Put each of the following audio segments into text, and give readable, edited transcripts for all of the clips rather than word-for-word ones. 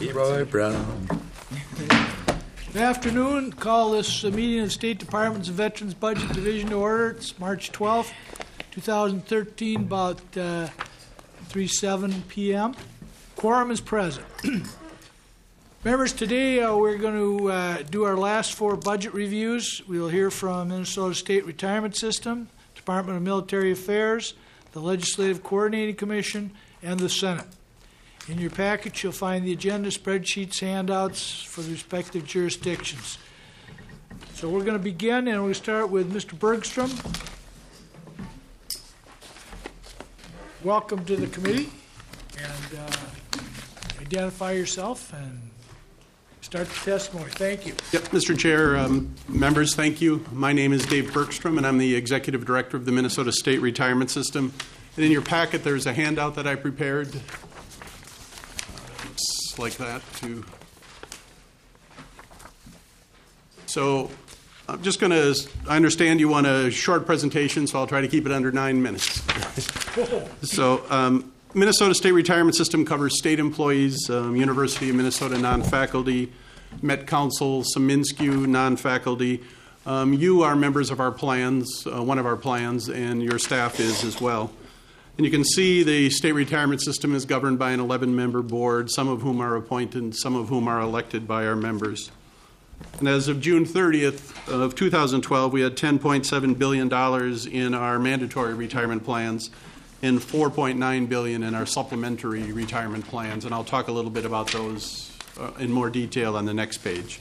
Roy Brown. Good afternoon. Call this meeting of the State Department's Veterans Budget Division to order. It's March 12th, 2013, about 3:07 p.m. Quorum is present. Members, today we're going to do our last four budget reviews. We'll hear from Minnesota State Retirement System, Department of Military Affairs, the Legislative Coordinating Commission, and the Senate. In your package, you'll find the agenda, spreadsheets, handouts for the respective jurisdictions. So we're going to begin, and we'll start with Mr. Bergstrom. Welcome to the committee, and identify yourself and start the testimony. Thank you. Yep, Mr. Chair, members, thank you. My name is Dave Bergstrom, and I'm the Executive Director of the Minnesota State Retirement System. And in your packet, there's a handout that I prepared. Looks like that, too. So I'm just going to, I understand you want a short presentation, so I'll try to keep it under 9 minutes. So Minnesota State Retirement System covers state employees, University of Minnesota non-faculty, Met Council, some MnSCU non-faculty. You are members of our plans, one of our plans, and your staff is as well. And you can see the state retirement system is governed by an 11-member board, some of whom are appointed, some of whom are elected by our members. And as of June 30th of 2012, we had $10.7 billion in our mandatory retirement plans and $4.9 billion in our supplementary retirement plans. And I'll talk a little bit about those in more detail on the next page.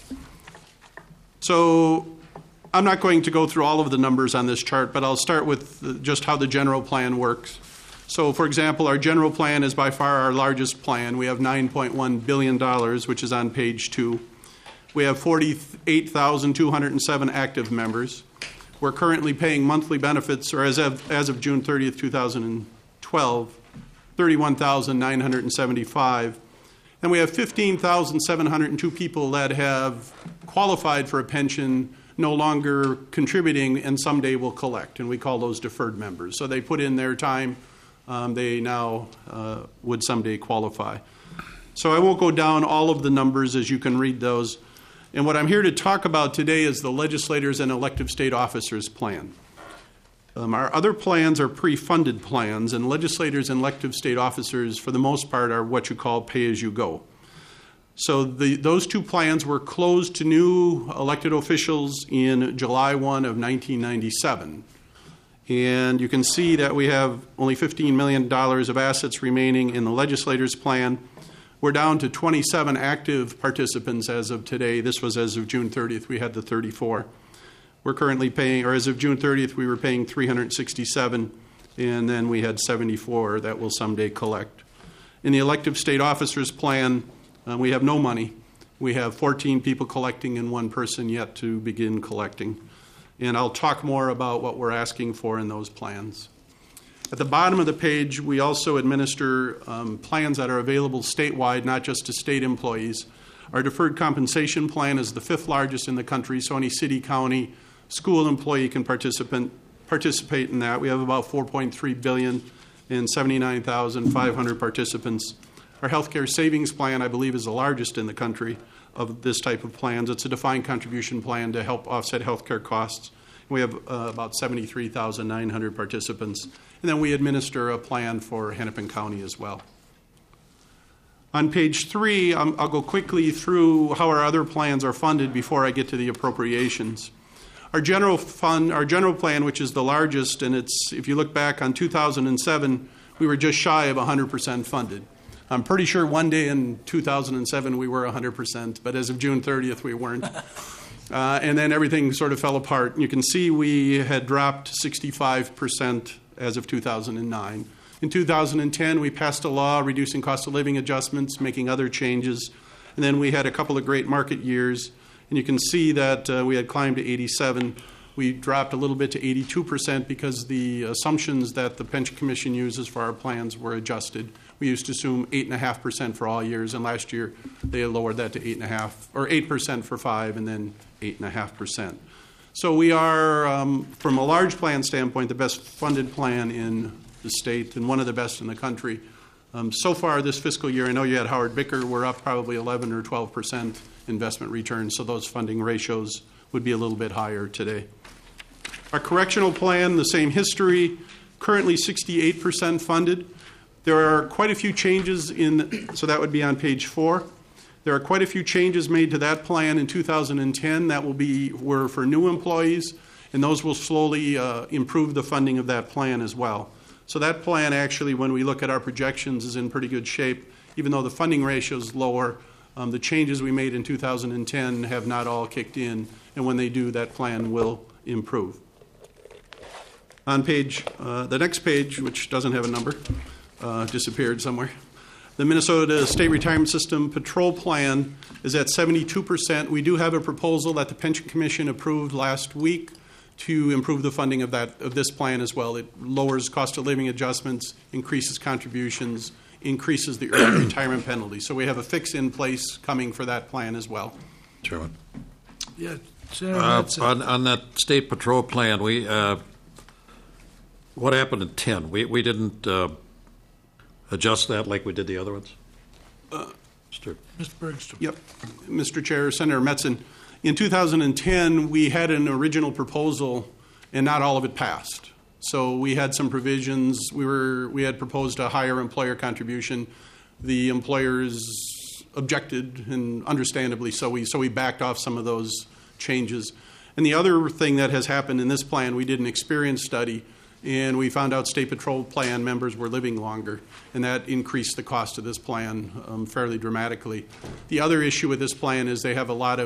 So I'm not going to go through all of the numbers on this chart, but I'll start with just how the general plan works. So, for example, our general plan is by far our largest plan. We have $9.1 billion, which is on page 2. We have 48,207 active members. We're currently paying monthly benefits, or as of June 30th, 2012, 31,975. And we have 15,702 people that have qualified for a pension, no longer contributing, and someday will collect. And we call those deferred members. So they put in their time. They now would someday qualify. So I won't go down all of the numbers, as you can read those. And what I'm here to talk about today is the legislators and elective state officers plan. Our other plans are pre-funded plans, and legislators and elective state officers, for the most part, are what you call pay-as-you-go. So those two plans were closed to new elected officials in July 1 of 1997. And you can see that we have only $15 million of assets remaining in the legislators' plan. We're down to 27 active participants as of today. This was as of June 30th. We had the 34. We're currently paying, or as of June 30th, we were paying 367, and then we had 74 that will someday collect. In the elective state officers plan, we have no money. We have 14 people collecting and one person yet to begin collecting. And I'll talk more about what we're asking for in those plans. At the bottom of the page, we also administer plans that are available statewide, not just to state employees. Our deferred compensation plan is the 5th largest in the country, so any city, county, school employee can participate in that. We have about $4.3 billion and 79,500 participants. Our healthcare savings plan, I believe, is the largest in the country of this type of plans. It's a defined contribution plan to help offset healthcare costs. We have about 73,900 participants. And then we administer a plan for Hennepin County as well. On page 3, I'll go quickly through how our other plans are funded before I get to the appropriations. Our general plan, which is the largest, and it's, if you look back on 2007, we were just shy of 100% funded. I'm pretty sure one day in 2007 we were 100%, but as of June 30th we weren't. And then everything sort of fell apart. You can see we had dropped 65% as of 2009. In 2010, we passed a law reducing cost of living adjustments, making other changes. And then we had a couple of great market years. And you can see that we had climbed to 87. We dropped a little bit to 82% because the assumptions that the Pension Commission uses for our plans were adjusted. We used to assume 8.5% for all years, and last year they lowered that to 8.5% or 8% for 5, and then 8.5%. So we are, from a large plan standpoint, the best funded plan in the state and one of the best in the country. So far this fiscal year, I know you had Howard Bicker, we're up probably 11 or 12% investment returns, so those funding ratios would be a little bit higher today. Our correctional plan, the same history, currently 68% funded. There are quite a few changes so that would be on page 4. There are quite a few changes made to that plan in 2010 that were for new employees, and those will slowly improve the funding of that plan as well. So that plan actually, when we look at our projections, is in pretty good shape. Even though the funding ratio is lower, the changes we made in 2010 have not all kicked in, and when they do, that plan will improve. On the next page, which doesn't have a number, disappeared somewhere. The Minnesota State Retirement System patrol plan is at 72%. We do have a proposal that the Pension Commission approved last week to improve the funding of this plan as well. It lowers cost of living adjustments, increases contributions, increases the early retirement penalty. So we have a fix in place coming for that plan as well. Chairman. Yeah, Senator, on that state patrol plan, what happened in 10? We didn't adjust that like we did the other ones? Mr. Bergstrom. Yep. Mr. Chair, Senator Metzen, in 2010, we had an original proposal, and not all of it passed. So we had some provisions. We had proposed a higher employer contribution. The employers objected, and understandably so. We backed off some of those changes. And the other thing that has happened in this plan, we did an experience study, and we found out state patrol plan members were living longer, and that increased the cost of this plan fairly dramatically. The other issue with this plan is they have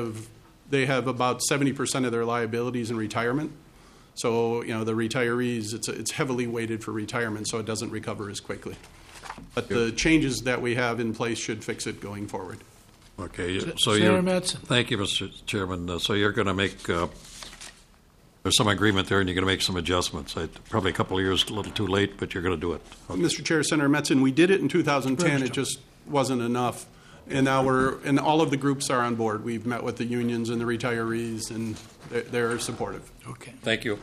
about 70% of their liabilities in retirement. So, the retirees, it's heavily weighted for retirement, so it doesn't recover as quickly. But the changes that we have in place should fix it going forward. Okay, so Senator Metzen. Thank you, Mr. Chairman. So you're going to make there's some agreement there, and you're going to make some adjustments. Probably a couple of years, a little too late, but you're going to do it. Okay. Mr. Chair, Senator Metzen, we did it in 2010. It just wasn't enough. And now and all of the groups are on board. We've met with the unions and the retirees, and they're supportive. Okay. Thank you.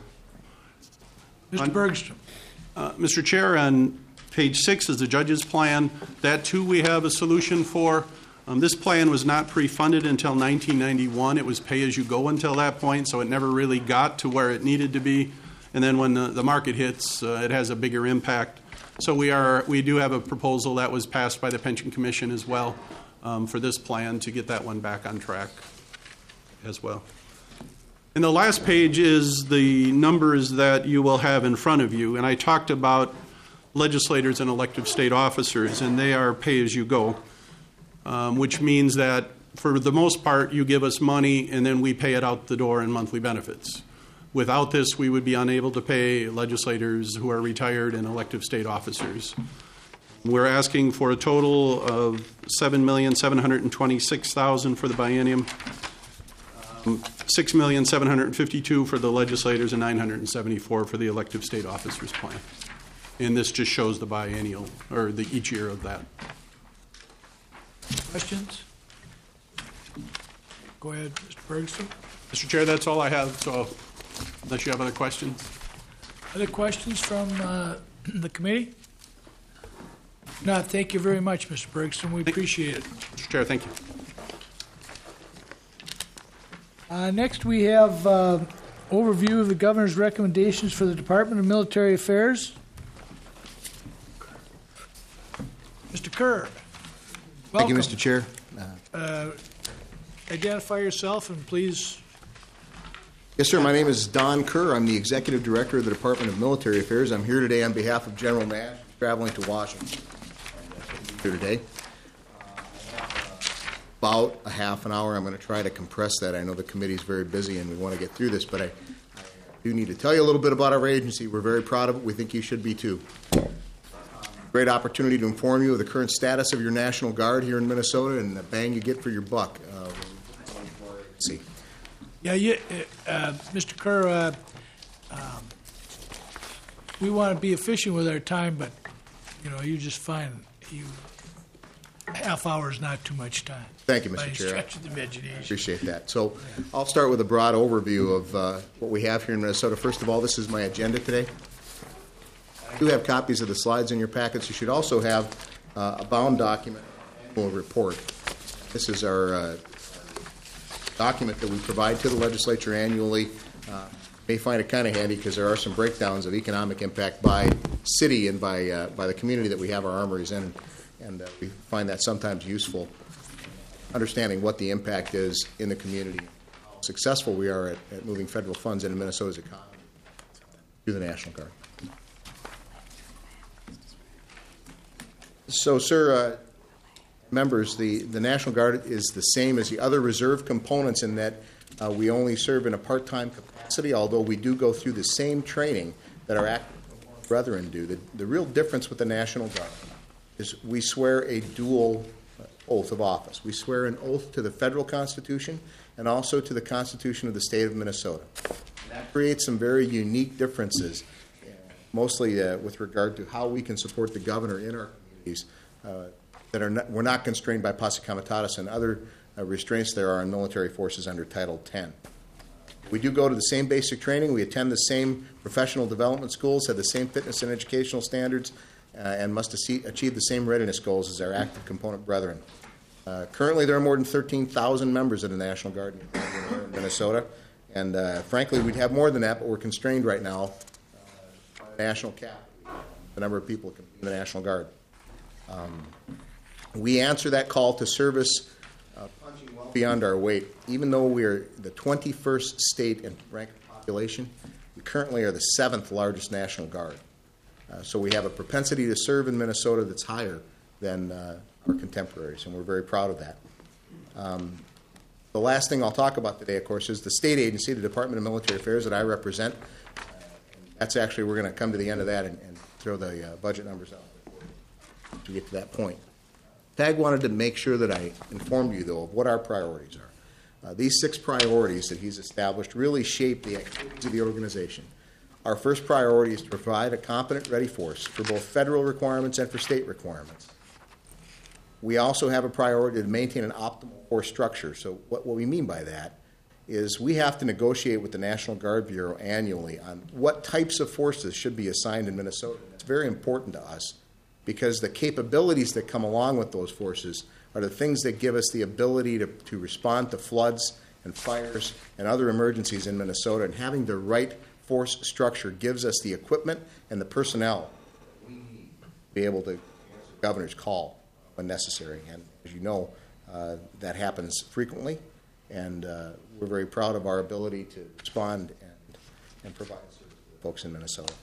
Mr. Bergstrom. Mr. Chair, on page 6 is the judge's plan. That, too, we have a solution for. This plan was not pre-funded until 1991. It was pay-as-you-go until that point, so it never really got to where it needed to be. And then when the market hits, it has a bigger impact. So we do have a proposal that was passed by the Pension Commission as well for this plan to get that one back on track as well. And the last page is the numbers that you will have in front of you. And I talked about legislators and elected state officers, and they are pay-as-you-go. Which means that for the most part, you give us money and then we pay it out the door in monthly benefits. Without this, we would be unable to pay legislators who are retired and elective state officers. We're asking for a total of $7,726,000 for the biennium, $6,752,000 for the legislators, and $974,000 for the elective state officers plan. And this just shows the biennial, or each year of that. Questions? Go ahead, Mr. Bergstrom. Mr. Chair, that's all I have, so unless you have other questions. Other questions from the committee? No, thank you very much, Mr. Bergstrom. We appreciate it. Mr. Chair, thank you. Next, we have overview of the governor's recommendations for the Department of Military Affairs. Mr. Kerr. Thank you, Welcome. Mr. Chair. Identify yourself and please. Yes, sir. My name is Don Kerr. I'm the Executive Director of the Department of Military Affairs. I'm here today on behalf of General Nash, traveling to Washington. Here today. About a half an hour. I'm going to try to compress that. I know the committee is very busy and we want to get through this, but I do need to tell you a little bit about our agency. We're very proud of it. We think you should be too. Great opportunity to inform you of the current status of your National Guard here in Minnesota and the bang you get for your buck. See. Yeah, Mr. Kerr, we want to be efficient with our time, but, you just find half hour is not too much time. Thank you, By Mr. any Chair. stretch of the imagination. Appreciate that. So I'll start with a broad overview of what we have here in Minnesota. First of all, this is my agenda today. I do have copies of the slides in your packets. You should also have a bound document, annual report. This is our document that we provide to the legislature annually. You may find it kind of handy because there are some breakdowns of economic impact by city and by the community that we have our armories in, and we find that sometimes useful, understanding what the impact is in the community, how successful we are at moving federal funds into Minnesota's economy through the National Guard. So, sir, members, the National Guard is the same as the other reserve components in that we only serve in a part-time capacity, although we do go through the same training that our active brethren do. The real difference with the National Guard is we swear a dual oath of office. We swear an oath to the federal Constitution and also to the Constitution of the state of Minnesota. That creates some very unique differences, mostly with regard to how we can support the governor in our communities that are not, we're not constrained by posse comitatus and other restraints there are on military forces under Title 10. We do go to the same basic training. We attend the same professional development schools, have the same fitness and educational standards, and must achieve the same readiness goals as our active component brethren. Currently, there are more than 13,000 members of the National Guard in Minnesota, and frankly, we'd have more than that, but we're constrained right now by the national cap, the number of people in the National Guard. We answer that call to service punching well beyond our weight. Even though we're the 21st state in rank of population, we currently are the 7th largest National Guard. So we have a propensity to serve in Minnesota that's higher than our contemporaries, and we're very proud of that. The last thing I'll talk about today, of course, is the state agency, the Department of Military Affairs that I represent. That's actually, we're going to come to the end of that and throw the budget numbers out to get to that point. Tag wanted to make sure that I informed you, though, of what our priorities are. These 6 priorities that he's established really shape the activities of the organization. Our first priority is to provide a competent, ready force for both federal requirements and for state requirements. We also have a priority to maintain an optimal force structure. So what we mean by that is we have to negotiate with the National Guard Bureau annually on what types of forces should be assigned in Minnesota. It's very important to us because the capabilities that come along with those forces are the things that give us the ability to respond to floods and fires and other emergencies in Minnesota. And having the right force structure gives us the equipment and the personnel we need to be able to answer the governor's call when necessary. And as you know, that happens frequently, and we're very proud of our ability to respond and provide service to the folks in Minnesota.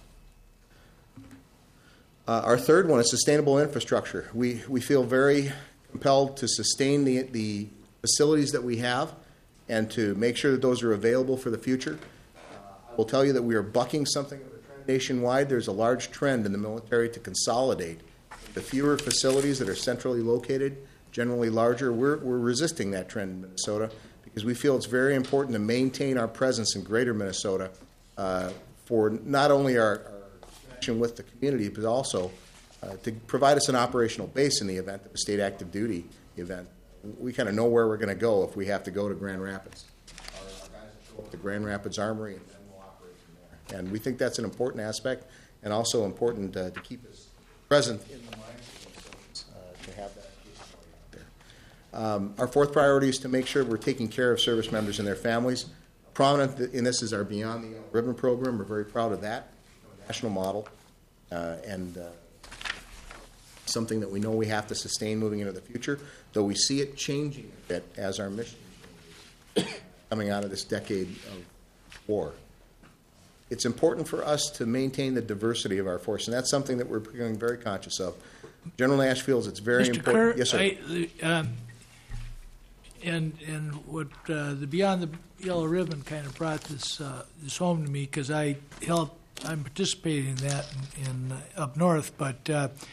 Our third one is sustainable infrastructure. We feel very compelled to sustain the facilities that we have and to make sure that those are available for the future. I will tell you that we are bucking something of a trend nationwide. There's a large trend in the military to consolidate. The fewer facilities that are centrally located, generally larger, we're resisting that trend in Minnesota because we feel it's very important to maintain our presence in greater Minnesota for not only our connection with the community, but also to provide us an operational base in the event of a state active duty event. We kind of know where we're going to go if we have to go to Grand Rapids. Our guys will go up to Grand Rapids Armory and then we'll operate from there. And we think that's an important aspect and also important to keep us present in the minds of those to have that capability out there. Our fourth priority is to make sure we're taking care of service members and their families. Prominent in this is our Beyond the Yellow Ribbon program. We're very proud of that, a national model, and something that we know we have to sustain moving into the future, though we see it changing a bit as our mission changes coming out of this decade of war. It's important for us to maintain the diversity of our force, and that's something that we're becoming very conscious of. General Nash feels it's very Mr. important. Kerr, Yes, sir. And what the Beyond the Yellow Ribbon kind of brought this home to me because I'm participating in that in up north, but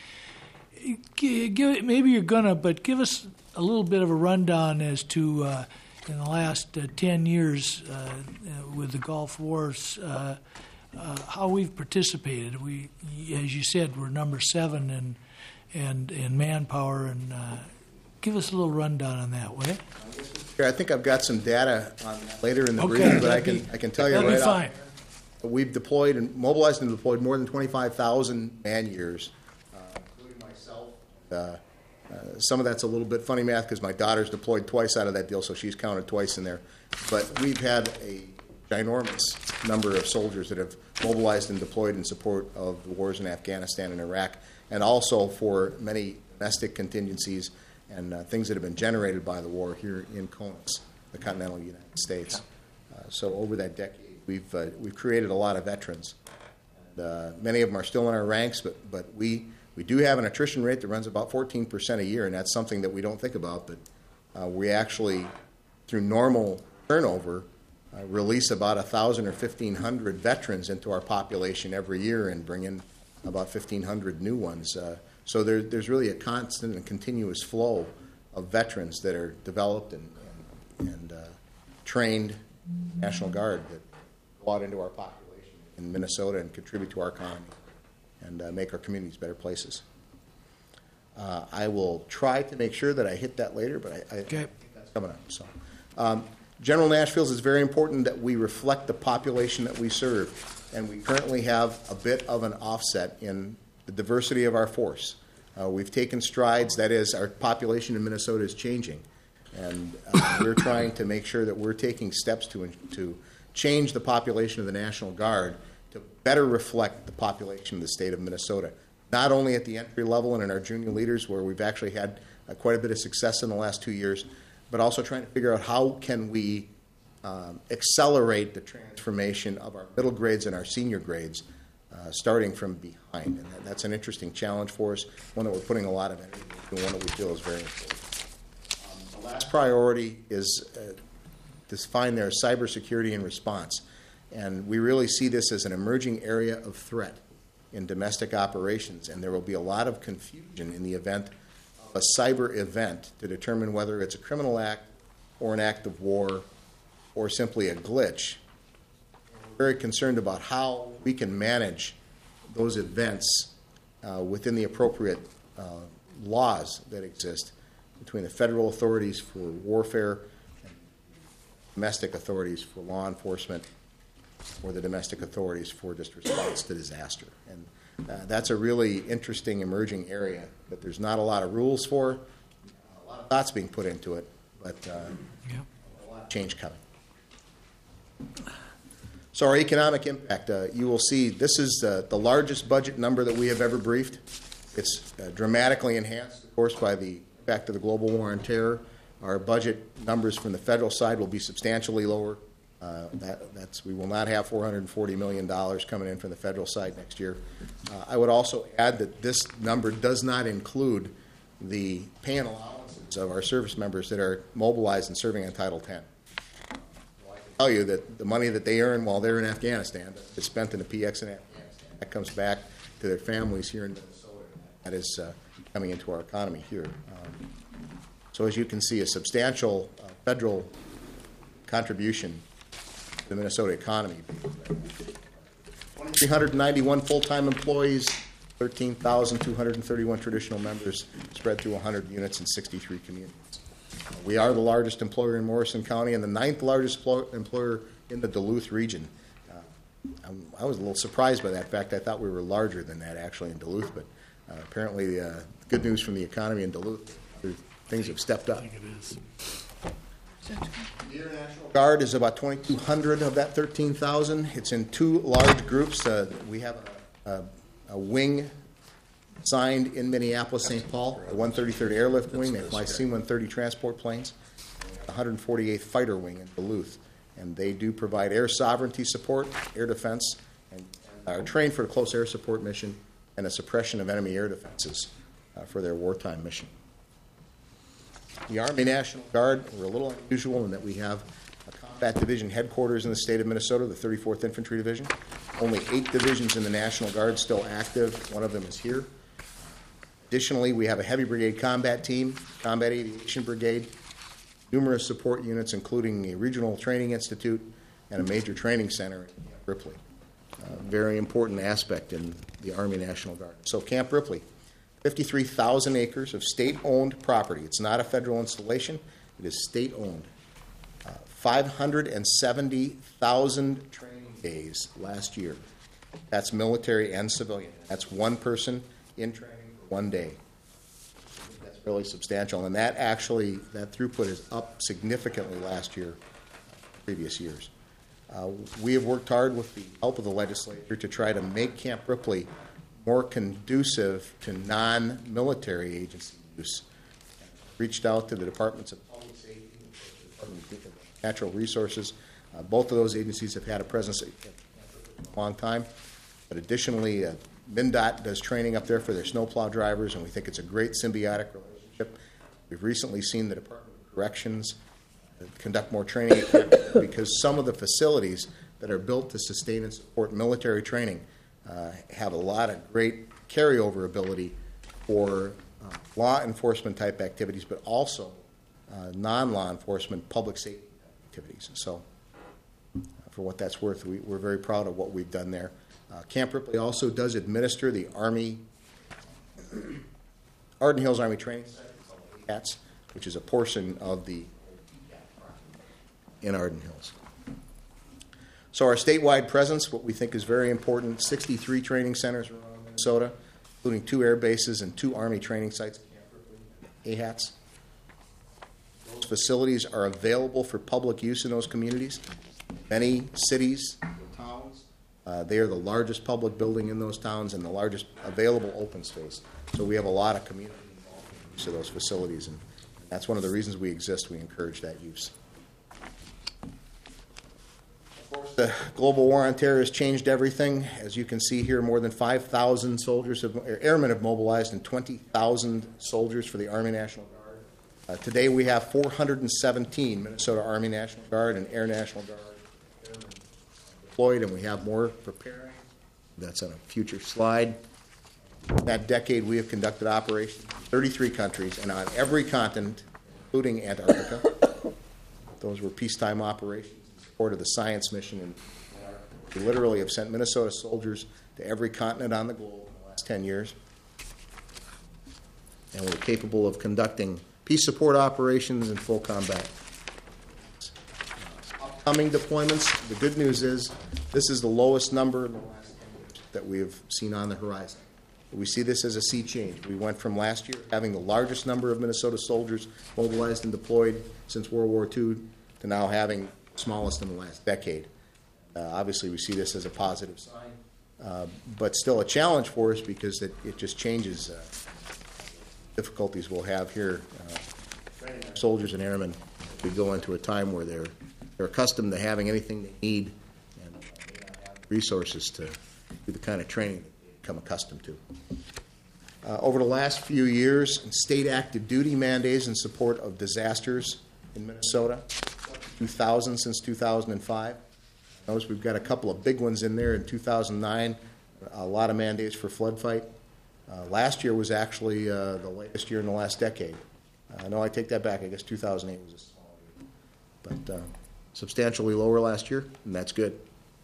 maybe you're gonna, but give us a little bit of a rundown as to in the last 10 years with the Gulf Wars, how we've participated. We, as you said, we're number 7 in manpower, and give us a little rundown on that, will you? I think I've got some data on that later in the briefing, but I can tell you right fine. We've deployed and mobilized and deployed more than 25,000 man years, including myself Some of that's a little bit funny math because my daughter's deployed twice out of that deal, so she's counted twice in there. But we've had a ginormous number of soldiers that have mobilized and deployed in support of the wars in Afghanistan and Iraq, and also for many domestic contingencies and things that have been generated by the war here in CONUS, the continental United States. So over that decade, we've created a lot of veterans. And, many of them are still in our ranks, but we do have an attrition rate that runs about 14% a year, and that's something that we don't think about. But we actually, through normal turnover, release about 1,000 or 1,500 veterans into our population every year and bring in about 1,500 new ones. So there's really a constant and continuous flow of veterans that are developed and trained National Guard that go out into our population in Minnesota and contribute to our economy and make our communities better places. I will try to make sure that I hit that later, but I think that's coming up. So, General Nashville's is very important that we reflect the population that we serve, and we currently have a bit of an offset in the diversity of our force. We've taken strides, that is, our population in Minnesota is changing, and we're trying to make sure that we're taking steps to change the population of the National Guard to better reflect the population of the state of Minnesota, not only at the entry level and in our junior leaders, where we've actually had quite a bit of success in the last 2 years, but also trying to figure out how can we accelerate the transformation of our middle grades and our senior grades, starting from behind. And that's an interesting challenge for us, one that we're putting a lot of energy into, and one that we feel is very important. The last priority is defined there as cybersecurity and response. And we really see this as an emerging area of threat in domestic operations, and there will be a lot of confusion in the event of a cyber event to determine whether it's a criminal act or an act of war or simply a glitch. We're very concerned about how we can manage those events within the appropriate laws that exist between the federal authorities for warfare and domestic authorities for law enforcement, or the domestic authorities for just response to disaster. And that's a really interesting emerging area that there's not a lot of rules for, a lot of thoughts being put into it, but a lot of change coming. So our economic impact, you will see this is the largest budget number that we have ever briefed. It's dramatically enhanced, of course, by the fact of the global war on terror. Our budget numbers from the federal side will be substantially lower. We will not have $440 million coming in from the federal side next year. I would also add that this number does not include the pay and allowances of our service members that are mobilized and serving on Title X. Well, I can tell you that the money that they earn while they're in Afghanistan is spent in the PX in Afghanistan. That comes back to their families here in Minnesota. That is coming into our economy here. So as you can see, a substantial federal contribution the Minnesota economy. 2,391 full-time employees, 13,231 traditional members spread through 100 units in 63 communities. We are the largest employer in Morrison County and the 9th largest employer in the Duluth region. I was a little surprised by that fact. I thought we were larger than that actually in Duluth, but apparently good news from the economy in Duluth. Things have stepped up. The International Guard is about 2,200 of that 13,000. It's in two large groups. We have a wing signed in Minneapolis, St. Paul, the 133rd Airlift Wing. They fly C-130 transport planes. The 148th Fighter Wing in Duluth. And they do provide air sovereignty support, air defense, and are trained for a close air support mission and a suppression of enemy air defenses for their wartime mission. The Army National Guard, we're a little unusual in that we have a combat division headquarters in the state of Minnesota, the 34th Infantry Division. Only 8 divisions in the National Guard still active. One of them is here. Additionally, we have a heavy brigade combat team, combat aviation brigade, numerous support units, including a regional training institute and a major training center at Camp Ripley. Very important aspect in the Army National Guard. So Camp Ripley, 53,000 acres of state-owned property. It's not a federal installation. It is state-owned. 570,000 training days last year. That's military and civilian. That's one person in training for one day. really substantial, and that throughput is up significantly last year, previous years. We have worked hard with the help of the legislature to try to make Camp Ripley more conducive to non-military agency use. Reached out to the Departments of Public Safety, the Department of Natural Resources. Both of those agencies have had a presence for a long time. But additionally, MnDOT does training up there for their snowplow drivers, and we think it's a great symbiotic relationship. We've recently seen the Department of Corrections conduct more training because some of the facilities that are built to sustain and support military training have a lot of great carryover ability for law enforcement type activities, but also non-law enforcement public safety activities. So for what that's worth, we're very proud of what we've done there. Camp Ripley also does administer the Army, Arden Hills Army Training Center, which is a portion of the in Arden Hills. So our statewide presence, what we think is very important, 63 training centers around Minnesota, including 2 air bases and 2 Army training sites, AHATS. Those facilities are available for public use in those communities. Many cities, towns, they are the largest public building in those towns and the largest available open space. So we have a lot of community involvement in use of those facilities, and that's one of the reasons we exist. We encourage that use. The global war on terror has changed everything. As you can see here, more than 5,000 airmen have mobilized and 20,000 soldiers for the Army National Guard. Today we have 417 Minnesota Army National Guard and Air National Guard airmen deployed, and we have more preparing. That's on a future slide. In that decade, we have conducted operations in 33 countries and on every continent, including Antarctica. Those were peacetime operations. Support of the science mission, and we literally have sent Minnesota soldiers to every continent on the globe in the last 10 years. And we're capable of conducting peace support operations in full combat. Upcoming deployments, the good news is this is the lowest number in the last 10 years that we have seen on the horizon. We see this as a sea change. We went from last year having the largest number of Minnesota soldiers mobilized and deployed since World War II to now having smallest in the last decade. Obviously, we see this as a positive sign, but still a challenge for us because it just changes difficulties we'll have here. Training our soldiers and airmen, we go into a time where they're accustomed to having anything they need and may not have resources to do the kind of training that they become accustomed to. Over the last few years, state active duty mandates in support of disasters in Minnesota. 2000 since 2005. Notice we've got a couple of big ones in there in 2009, a lot of mandates for flood fight. Last year was actually the latest year in the last decade. No, I take that back. I guess 2008 was a small year. But substantially lower last year, and that's good.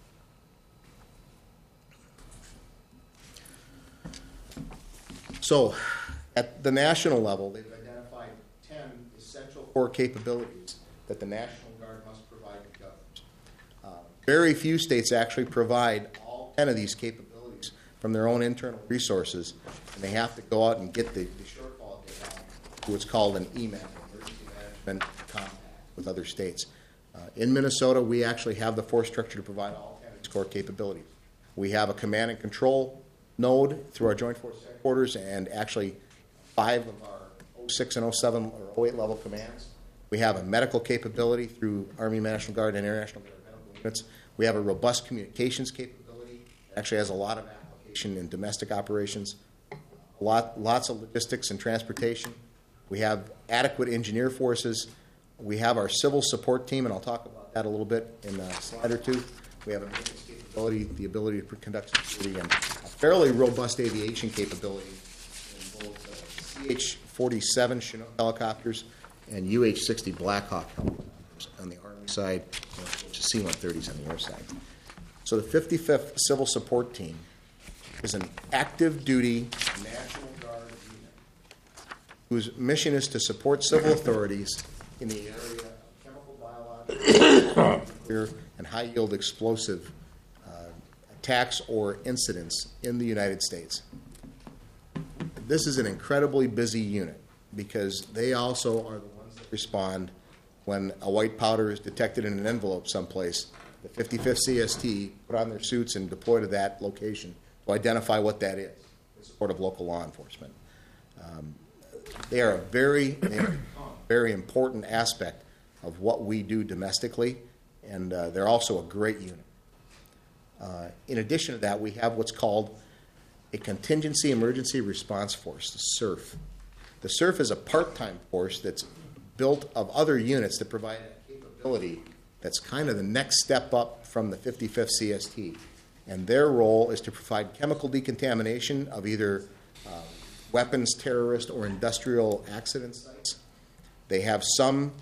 So at the national level, they've identified 10 essential core capabilities that the National Guard must provide to government. Very few states actually provide all 10 of these capabilities from their own internal resources, and they have to go out and get the shortfall they have to what's called an EMAC, Emergency Management Compact, with other states. In Minnesota, we actually have the force structure to provide all 10 of these core capabilities. We have a command and control node through our Joint Force Headquarters, and actually 5 of our 06 and 07 or 08 level commands. We have a medical capability through Army National Guard and Air National Guard medical units. We have a robust communications capability. It actually has a lot of application in domestic operations, lots of logistics and transportation. We have adequate engineer forces. We have our civil support team, and I'll talk about that a little bit in a slide or two. We have a maintenance capability, the ability to conduct security, and a fairly robust aviation capability in both CH-47 Chinook helicopters and UH-60 Blackhawk helicopters on the Army side, which is C-130s on the air side. So the 55th Civil Support Team is an active duty National Guard unit whose mission is to support civil authorities in the area of chemical, biological, nuclear, and high-yield explosive attacks or incidents in the United States. This is an incredibly busy unit. because they also are the ones that respond when a white powder is detected in an envelope someplace. The 55th CST put on their suits and deploy to that location to identify what that is in support of local law enforcement. They are a very important aspect of what we do domestically, and they're also a great unit. In addition to that, we have what's called a Contingency Emergency Response Force, the SERF. The SERF is a part-time force that's built of other units that provide a capability that's kind of the next step up from the 55th CST. And their role is to provide chemical decontamination of either weapons, terrorist, or industrial accident sites. They have some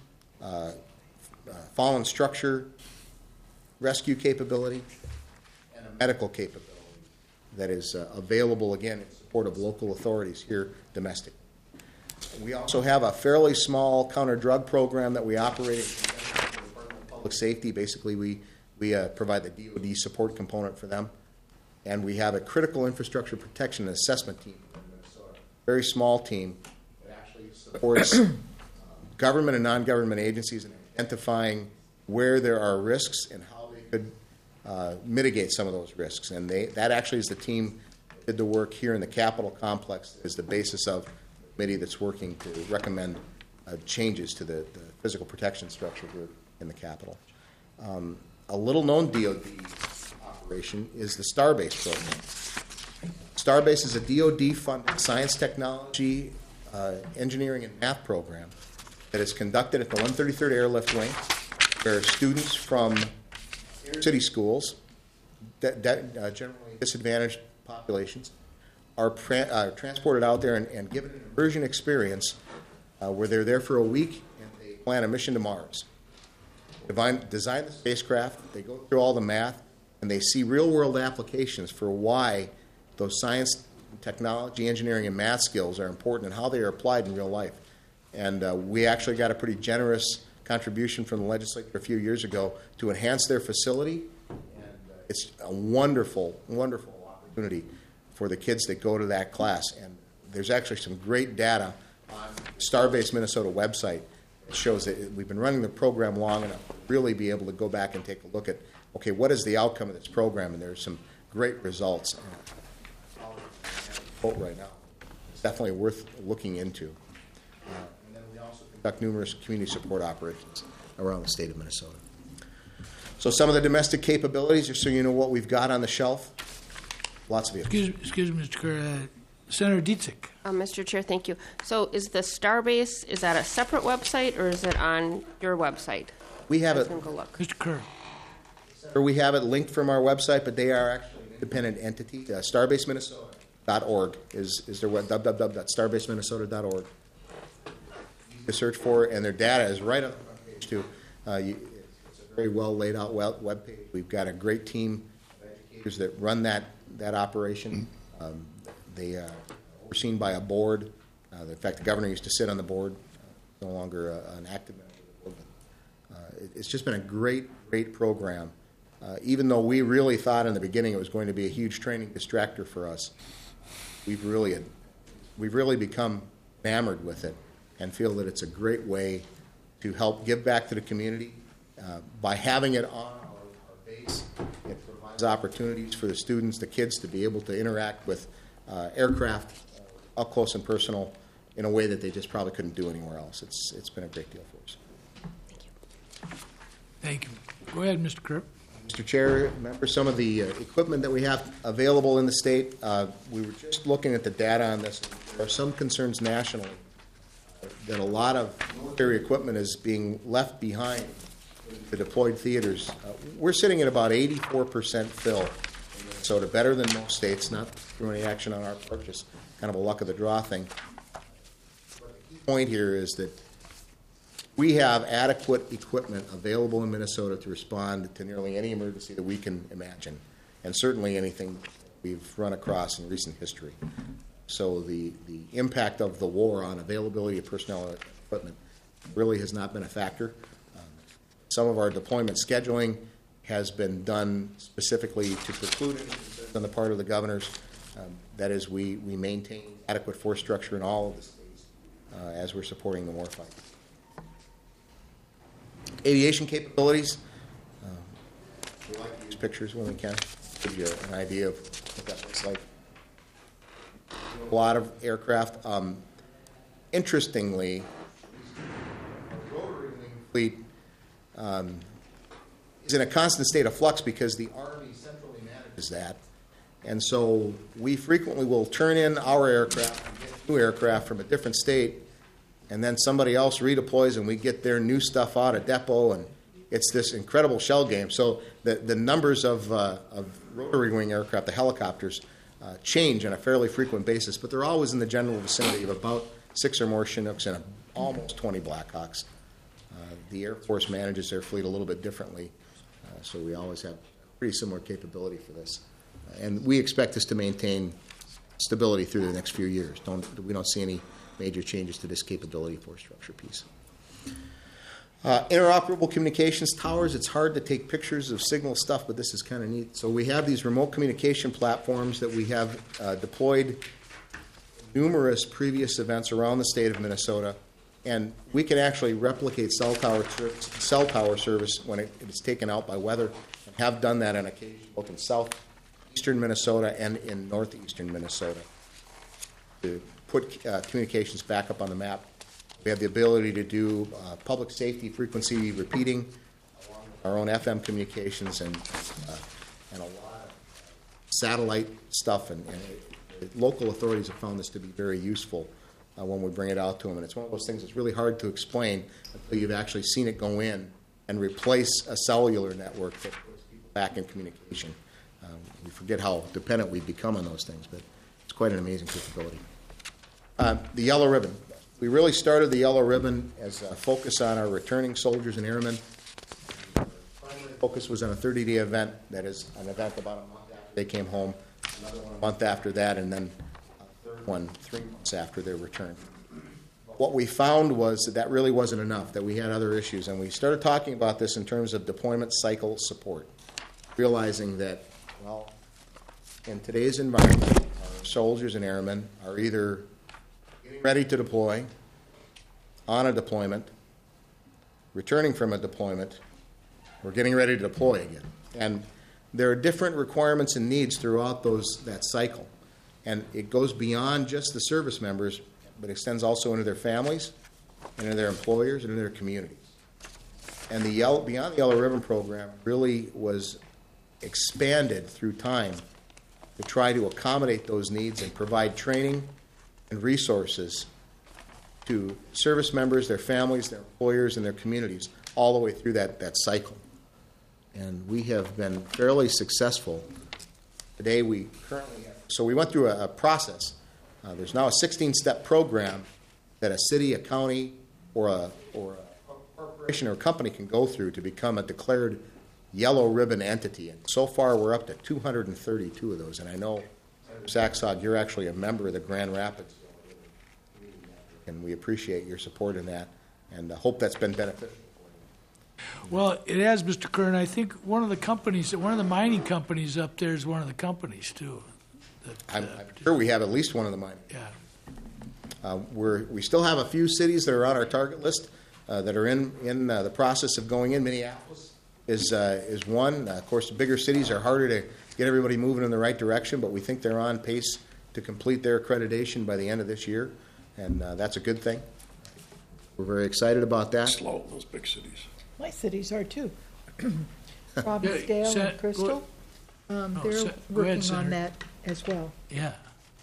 fallen structure rescue capability and a medical capability that is available, again, in support of local authorities here domestically. We also have a fairly small counter-drug program that we operate in conjunction with the Department of Public Safety. Basically, we provide the DoD support component for them. And we have a critical infrastructure protection and assessment team in Minnesota. Very small team that actually supports government and non-government agencies in identifying where there are risks and how they could mitigate some of those risks. And that actually is the team that did the work here in the Capitol complex, is the basis of the committee that's working to recommend changes to the physical protection structure here in the Capitol. A little-known DoD operation is the Starbase program. Starbase is a DoD-funded science, technology, engineering, and math program that is conducted at the 133rd Airlift Wing, where students from inner-city schools, generally disadvantaged populations, are transported out there and given an immersion experience where they're there for a week and they plan a mission to Mars. Design the spacecraft, they go through all the math, and they see real-world applications for why those science, technology, engineering, and math skills are important and how they are applied in real life. And we actually got a pretty generous contribution from the legislature a few years ago to enhance their facility. And it's a wonderful, wonderful opportunity for the kids that go to that class. And there's actually some great data on the Starbase Minnesota website. It shows that we've been running the program long enough to really be able to go back and take a look at, okay, what is the outcome of this program? And there's some great results. I'll quote right now. It's definitely worth looking into. And then we also conduct numerous community support operations around the state of Minnesota. So some of the domestic capabilities, just so you know what we've got on the shelf, lots of it. Excuse me, Mr. Kerr. Senator Dietzig. Mr. Chair, thank you. So is the Starbase, is that a separate website or is it on your website? We have it. Go look. Mr. Kerr. Or we have it linked from our website, but they are actually an independent entity. StarbaseMinnesota.org is their web, www.starbaseminnesota.org. You can search for it, and their data is right on the front page, too. It's a very well laid out web page. We've got a great team of educators that run that operation. They are overseen by a board. In fact, the governor used to sit on the board, no longer an active member of the board. It's just been a great, great program. Even though we really thought in the beginning it was going to be a huge training distractor for us, we've really become enamored with it and feel that it's a great way to help give back to the community. By having it on our base, it provides opportunities for the students, the kids, to be able to interact with aircraft up close and personal in a way that they just probably couldn't do anywhere else. It's been a great deal for us. Thank you. Go ahead, Mr. Kerr. Mr. Chair, remember some of the equipment that we have available in the state. We were just looking at the data on this. There are some concerns nationally that a lot of military equipment is being left behind in the deployed theaters. We're sitting at about 84% fill. So better than most states, not through any action on our part, just kind of a luck of the draw thing. But the key point here is that we have adequate equipment available in Minnesota to respond to nearly any emergency that we can imagine, and certainly anything we've run across in recent history. So the impact of the war on availability of personnel and equipment really has not been a factor. Some of our deployment scheduling has been done specifically to preclude it on the part of the governors. That is, we maintain adequate force structure in all of the states as we're supporting the warfighter. Aviation capabilities. We like to use pictures when we can, give you an idea of what that looks like. A lot of aircraft. Interestingly, our rotary wing fleet is in a constant state of flux because the Army centrally manages that. And so we frequently will turn in our aircraft and get new aircraft from a different state, and then somebody else redeploys and we get their new stuff out of depot, and it's this incredible shell game. So the numbers of rotary wing aircraft, the helicopters, change on a fairly frequent basis, but they're always in the general vicinity of about 6 or more Chinooks and almost 20 Blackhawks. The Air Force manages their fleet a little bit differently, so we always have pretty similar capability for this. And we expect this to maintain stability through the next few years. We don't see any major changes to this capability force structure piece. Interoperable communications towers. It's hard to take pictures of signal stuff, but this is kind of neat. So we have these remote communication platforms that we have deployed numerous previous events around the state of Minnesota, and we can actually replicate cell tower service when it's taken out by weather, and have done that on occasion both in southeastern Minnesota and in northeastern Minnesota to put communications back up on the map. We have the ability to do public safety frequency repeating, along with our own FM communications, and a lot of satellite stuff, and local authorities have found this to be very useful when we bring it out to them. And it's one of those things that's really hard to explain until you've actually seen it go in and replace a cellular network that puts people back in communication. We forget how dependent we've become on those things, but it's quite an amazing capability. The Yellow Ribbon. We really started the Yellow Ribbon as a focus on our returning soldiers and airmen. The primary focus was on a 30-day event, that is an event about a month after they came home, another one a month after that, and then a third one 3 months after their return. But what we found was that really wasn't enough, that we had other issues, and we started talking about this in terms of deployment cycle support, realizing that, well, in today's environment, our soldiers and airmen are either getting ready to deploy, on a deployment, returning from a deployment, or getting ready to deploy again. And there are different requirements and needs throughout that cycle. And it goes beyond just the service members, but extends also into their families, and into their employers, and into their communities. And the Beyond the Yellow Ribbon program really was expanded through time to try to accommodate those needs and provide training and resources to service members, their families, their employers, and their communities all the way through that cycle. And we have been fairly successful. Today we currently have, so we went through a process. There's now a 16-step program that a city, a county, or a corporation or a company can go through to become a declared Yellow Ribbon entity. And so far we're up to 232 of those. And I know, Senator Saxog, you're actually a member of the Grand Rapids, and we appreciate your support in that, and hope that's been beneficial. Well, it has, Mr. Kern. I think one of the mining companies up there is one of the companies, too. I'm sure we have at least one of the mining. Yeah. We still have a few cities that are on our target list that are in the process of going in. Minneapolis is one. Of course, the bigger cities are harder to get everybody moving in the right direction, but we think they're on pace to complete their accreditation by the end of this year, and that's a good thing. We're very excited about that. Slow, those big cities. My cities are too. Robbinsdale and Crystal. They're go ahead, working Senator. on that as well. Yeah.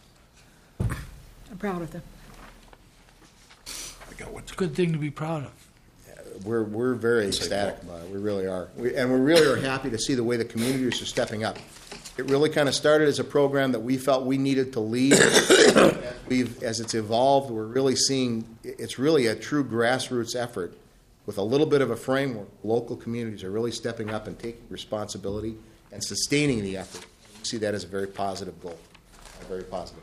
I'm proud of them. It's a good thing to be proud of. We're very ecstatic about it. We really are. And we really are happy to see the way the communities are stepping up. It really kind of started as a program that we felt we needed to lead. As it's evolved, we're really seeing it's really a true grassroots effort with a little bit of a framework. Local communities are really stepping up and taking responsibility and sustaining the effort. We see that as a very positive goal, very positive.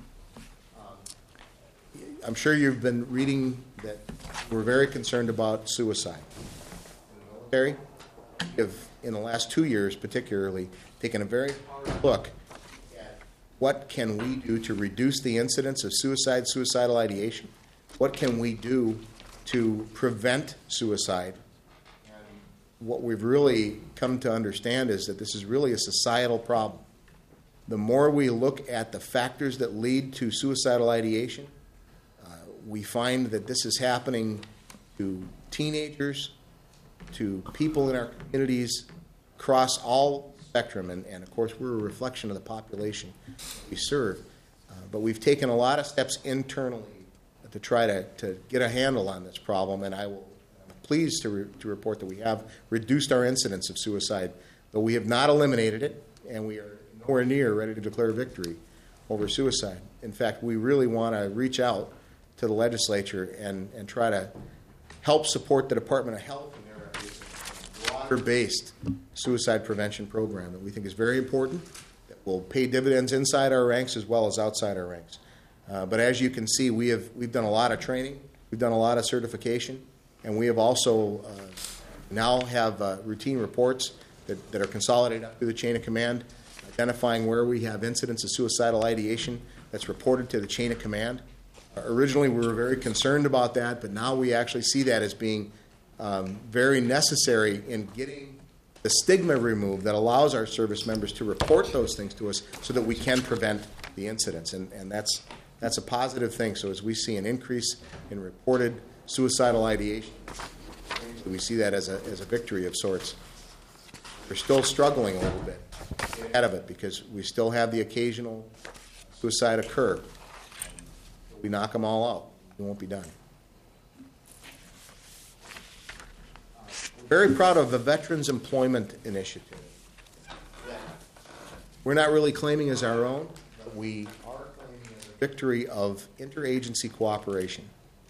I'm sure you've been reading that we're very concerned about suicide. In the military, we have, in the last 2 years particularly, taken a very hard look at what can we do to reduce the incidence of suicide, suicidal ideation. what can we do to prevent suicide. And what we've really come to understand is that this is really a societal problem. The more we look at the factors that lead to suicidal ideation, we find that this is happening to teenagers, to people in our communities, across all spectrum, and of course we're a reflection of the population we serve. But we've taken a lot of steps internally to try to get a handle on this problem, and I'm pleased to report that we have reduced our incidence of suicide, though we have not eliminated it, and we are nowhere near ready to declare victory over suicide. In fact, we really want to reach out to the legislature and try to help support the Department of Health in their efforts in a broader-based suicide prevention program that we think is very important, that will pay dividends inside our ranks as well as outside our ranks. But as you can see, we've done a lot of training, we've done a lot of certification, and we have also now have routine reports that are consolidated up through the chain of command, identifying where we have incidents of suicidal ideation that's reported to the chain of command. Originally, we were very concerned about that, but now we actually see that as being very necessary in getting the stigma removed that allows our service members to report those things to us so that we can prevent the incidents. And that's a positive thing. So as we see an increase in reported suicidal ideation, we see that as a victory of sorts. We're still struggling a little bit to get out of it because we still have the occasional suicide occur. We knock them all out, it won't be done. We're very proud of the Veterans Employment Initiative. We're not really claiming as our own, but we are claiming as a victory of interagency cooperation.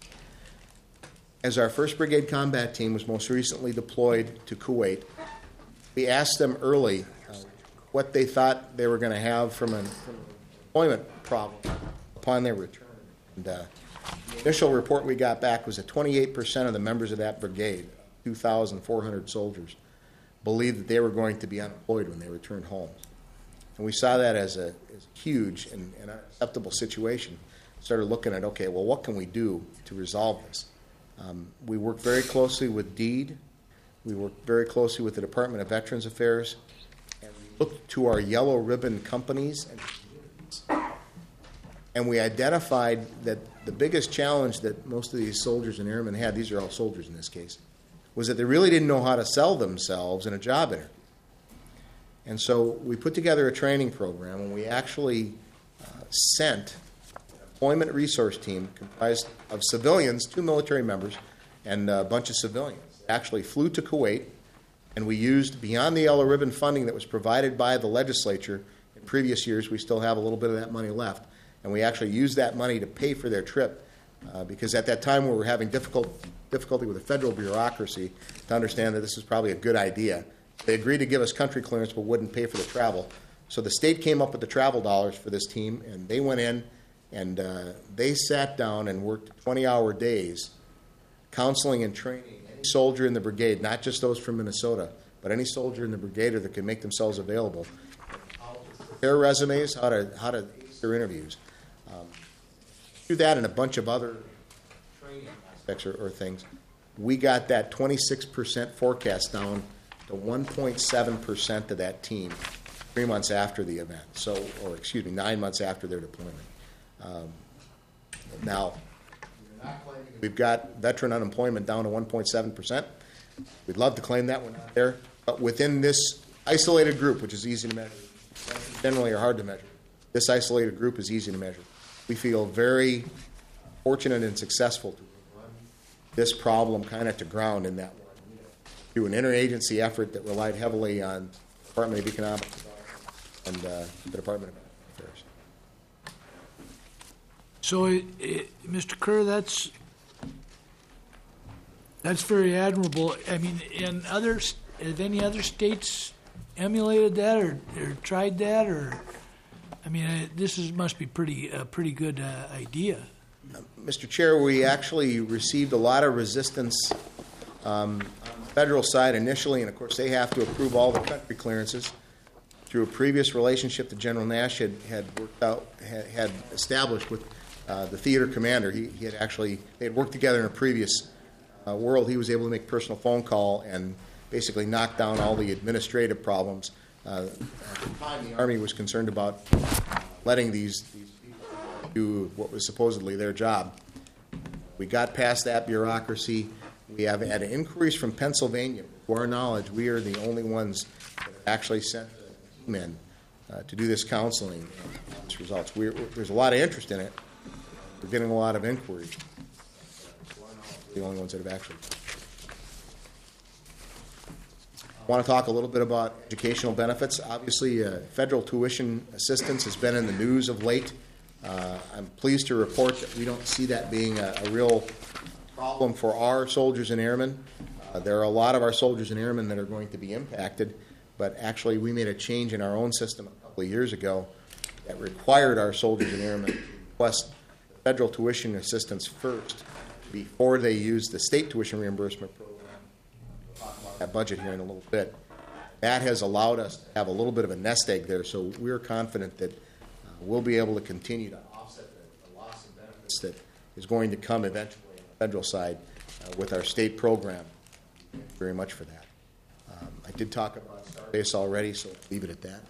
As our 1st Brigade Combat Team was most recently deployed to Kuwait, we asked them early what they thought they were going to have from an employment problem upon their return. And the initial report we got back was that 28% of the members of that brigade, 2,400 soldiers, believed that they were going to be unemployed when they returned home. And we saw that as a huge and unacceptable situation. Started looking at, okay, well, what can we do to resolve this? We worked very closely with DEED. We worked very closely with the Department of Veterans Affairs. And we looked to our yellow ribbon companies and communities. And we identified that the biggest challenge that most of these soldiers and airmen had, these are all soldiers in this case, was that they really didn't know how to sell themselves in a job interview. And so we put together a training program, and we actually sent an employment resource team comprised of civilians, 2 military members, and a bunch of civilians. They actually flew to Kuwait, and we used, beyond the yellow ribbon funding that was provided by the legislature in previous years, we still have a little bit of that money left. And we actually used that money to pay for their trip because at that time we were having difficulty with the federal bureaucracy to understand that this is probably a good idea. They agreed to give us country clearance but wouldn't pay for the travel. So the state came up with the travel dollars for this team, and they went in and they sat down and worked 20-hour days counseling and training any soldier in the brigade, not just those from Minnesota, but any soldier in the brigade that could make themselves available. How to prepare resumes, how to ace their interviews. Through that and a bunch of other training aspects or things, we got that 26% forecast down to 1.7% of that team 3 months after the event. 9 months after their deployment. Now, we've got veteran unemployment down to 1.7%. We'd love to claim that we're not there, but within this isolated group, which is easy to measure, generally are hard to measure. This isolated group is easy to measure. We feel very fortunate and successful to run this problem kind of to ground in that one year through an interagency effort that relied heavily on the Department of Economic Development and the Department of Affairs. So, Mr. Kerr, that's very admirable. I mean, have any other states emulated that or tried that or? I mean, must be a pretty good idea. Mr. Chair, we actually received a lot of resistance on the federal side initially, and of course they have to approve all the country clearances through a previous relationship that General Nash had worked out, had established with the theater commander. He had actually, they had worked together in a previous world. He was able to make a personal phone call and basically knock down all the administrative problems. At the time, the Army was concerned about letting these people do what was supposedly their job. We got past that bureaucracy. We have had inquiries from Pennsylvania. To our knowledge, we are the only ones that have actually sent a team in to do this counseling and its results. There's a lot of interest in it. We're getting a lot of inquiries. We're the only ones that have actually. I want to talk a little bit about educational benefits. Obviously, federal tuition assistance has been in the news of late. I'm pleased to report that we don't see that being a real problem for our soldiers and airmen. There are a lot of our soldiers and airmen that are going to be impacted, but actually we made a change in our own system a couple of years ago that required our soldiers and airmen to request federal tuition assistance first before they use the state tuition reimbursement program. We'll talk about that budget here in a little bit. That has allowed us to have a little bit of a nest egg there, so we're confident that we'll be able to continue to offset the loss of benefits that is going to come eventually on the federal side with our state program. Thank you very much for that. I did talk about Starbase already, so I'll leave it at that.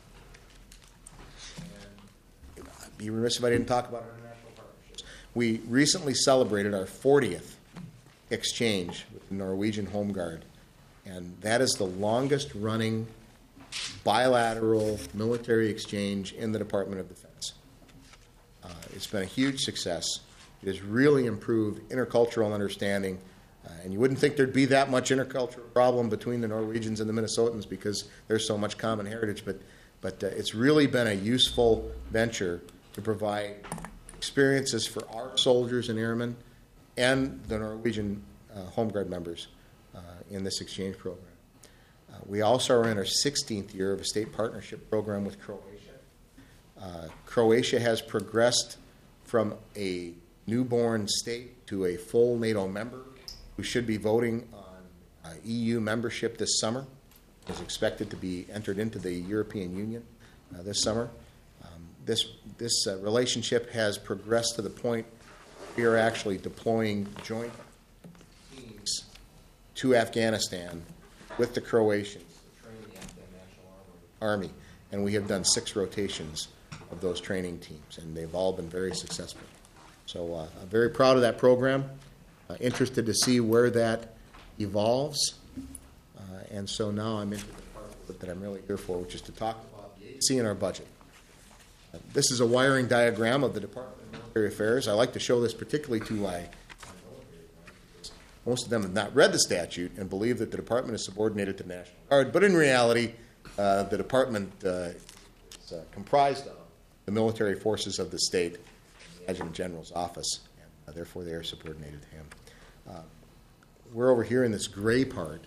And I'd be remiss if I didn't talk about our international partnerships. We recently celebrated our 40th exchange with the Norwegian Home Guard, and that is the longest running bilateral military exchange in the Department of Defense. It's been a huge success. It has really improved intercultural understanding, and you wouldn't think there'd be that much intercultural problem between the Norwegians and the Minnesotans because there's so much common heritage, but it's really been a useful venture to provide experiences for our soldiers and airmen and the Norwegian Home Guard members in this exchange program. We also are in our 16th year of a state partnership program with Croatia. Croatia has progressed from a newborn state to a full NATO member who should be voting on EU membership this summer. Is expected to be entered into the European Union this summer. This relationship has progressed to the point we are actually deploying joint teams to Afghanistan with the Croatians to train the Afghan National Army, and we have done 6 rotations of those training teams, and they've all been very successful. So I'm very proud of that program, interested to see where that evolves, and so now I'm into the part that I'm really here for, which is to talk about the agency and our budget. This is a wiring diagram of the Department of Military Affairs. I like to show this particularly to my most of them have not read the statute and believe that the department is subordinated to the National Guard, but in reality, the department is comprised of the military forces of the state, the Adjutant General's office, and therefore they are subordinated to him. We're over here in this gray part.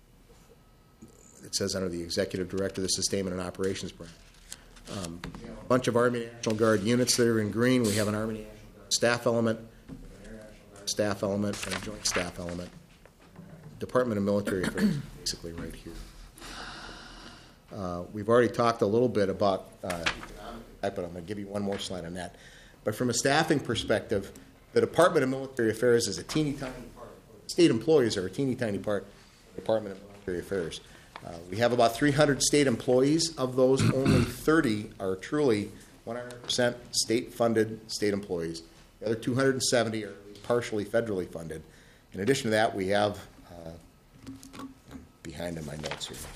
It says under the Executive Director, the Sustainment and Operations Branch. A bunch of Army National Guard units that are in green. We have an Army National Guard staff element, staff element, and a joint staff element. Department of Military Affairs, basically right here. We've already talked a little bit about economic impact, but I'm going to give you one more slide on that. But from a staffing perspective, the Department of Military Affairs is a teeny tiny part. State employees are a teeny tiny part of the Department of Military Affairs. We have about 300 state employees. Of those, only 30 are truly 100% state-funded state employees. The other 270 are partially federally funded. In addition to that, we have, behind in my notes here,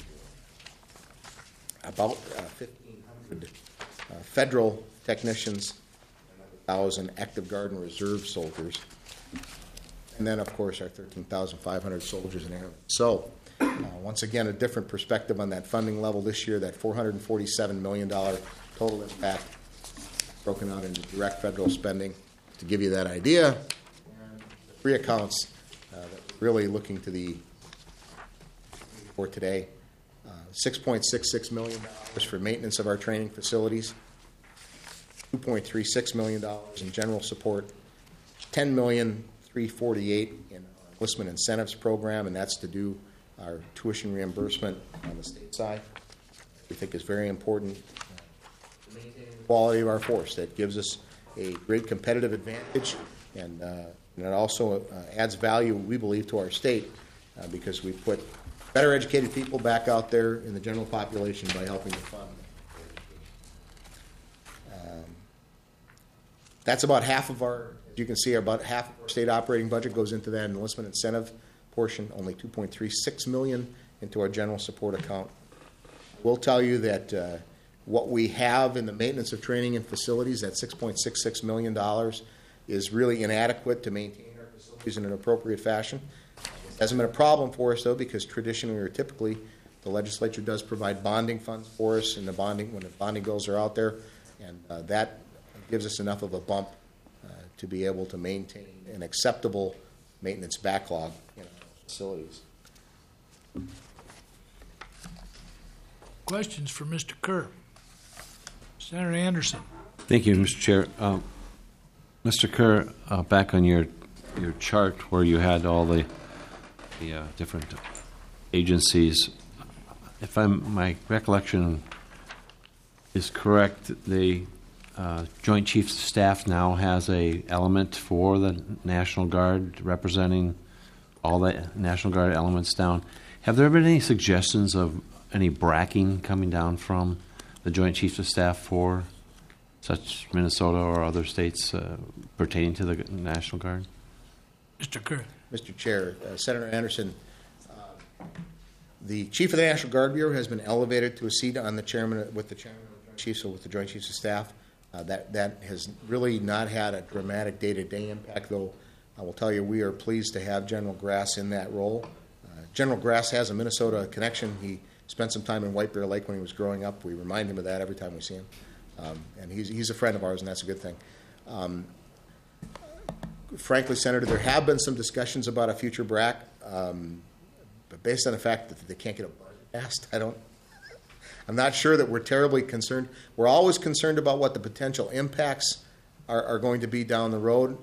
about 1,500 federal technicians, and 1,000 active Guard and Reserve soldiers, and then, of course, our 13,500 soldiers and airmen. So, once again, a different perspective on that funding level this year, that $447 million total impact broken out into direct federal spending. To give you that idea, and the 3 accounts that we're really looking to for today, $6.66 million for maintenance of our training facilities, $2.36 million in general support, $10,348,000 in our enlistment incentives program, and that's to do our tuition reimbursement on the state side. We think is very important to maintain the quality of our force. That gives us a great competitive advantage, and it also adds value, we believe, to our state because we put better educated people back out there in the general population by helping to fund. That's about half of our, as you can see, about half of our state operating budget goes into that enlistment incentive portion, only $2.36 million into our general support account. We'll tell you that what we have in the maintenance of training and facilities, that $6.66 million, is really inadequate to maintain our facilities in an appropriate fashion. It hasn't been a problem for us, though, because traditionally or typically the legislature does provide bonding funds for us in the bonding when the bonding bills are out there, and that gives us enough of a bump to be able to maintain an acceptable maintenance backlog in our facilities. Questions for Mr. Kerr? Senator Anderson. Thank you, Mr. Chair. Mr. Kerr, back on your chart where you had all the different agencies, if my recollection is correct, the Joint Chiefs of Staff now has a element for the National Guard representing all the National Guard elements down. Have there been any suggestions of any bracking coming down from the Joint Chiefs of Staff for such Minnesota or other states pertaining to the National Guard? Mr. Kerr. Mr. Chair, Senator Anderson, the Chief of the National Guard Bureau has been elevated to a seat on the chairman with the chairman of the Joint Chiefs, so with the Joint Chiefs of Staff. That has really not had a dramatic day-to-day impact, though I will tell you we are pleased to have General Grass in that role. General Grass has a Minnesota connection. He spent some time in White Bear Lake when he was growing up. We remind him of that every time we see him. And he's a friend of ours, and that's a good thing. Frankly, Senator, there have been some discussions about a future BRAC, but based on the fact that they can't get a budget passed, I'm not sure that we're terribly concerned. We're always concerned about what the potential impacts are going to be down the road.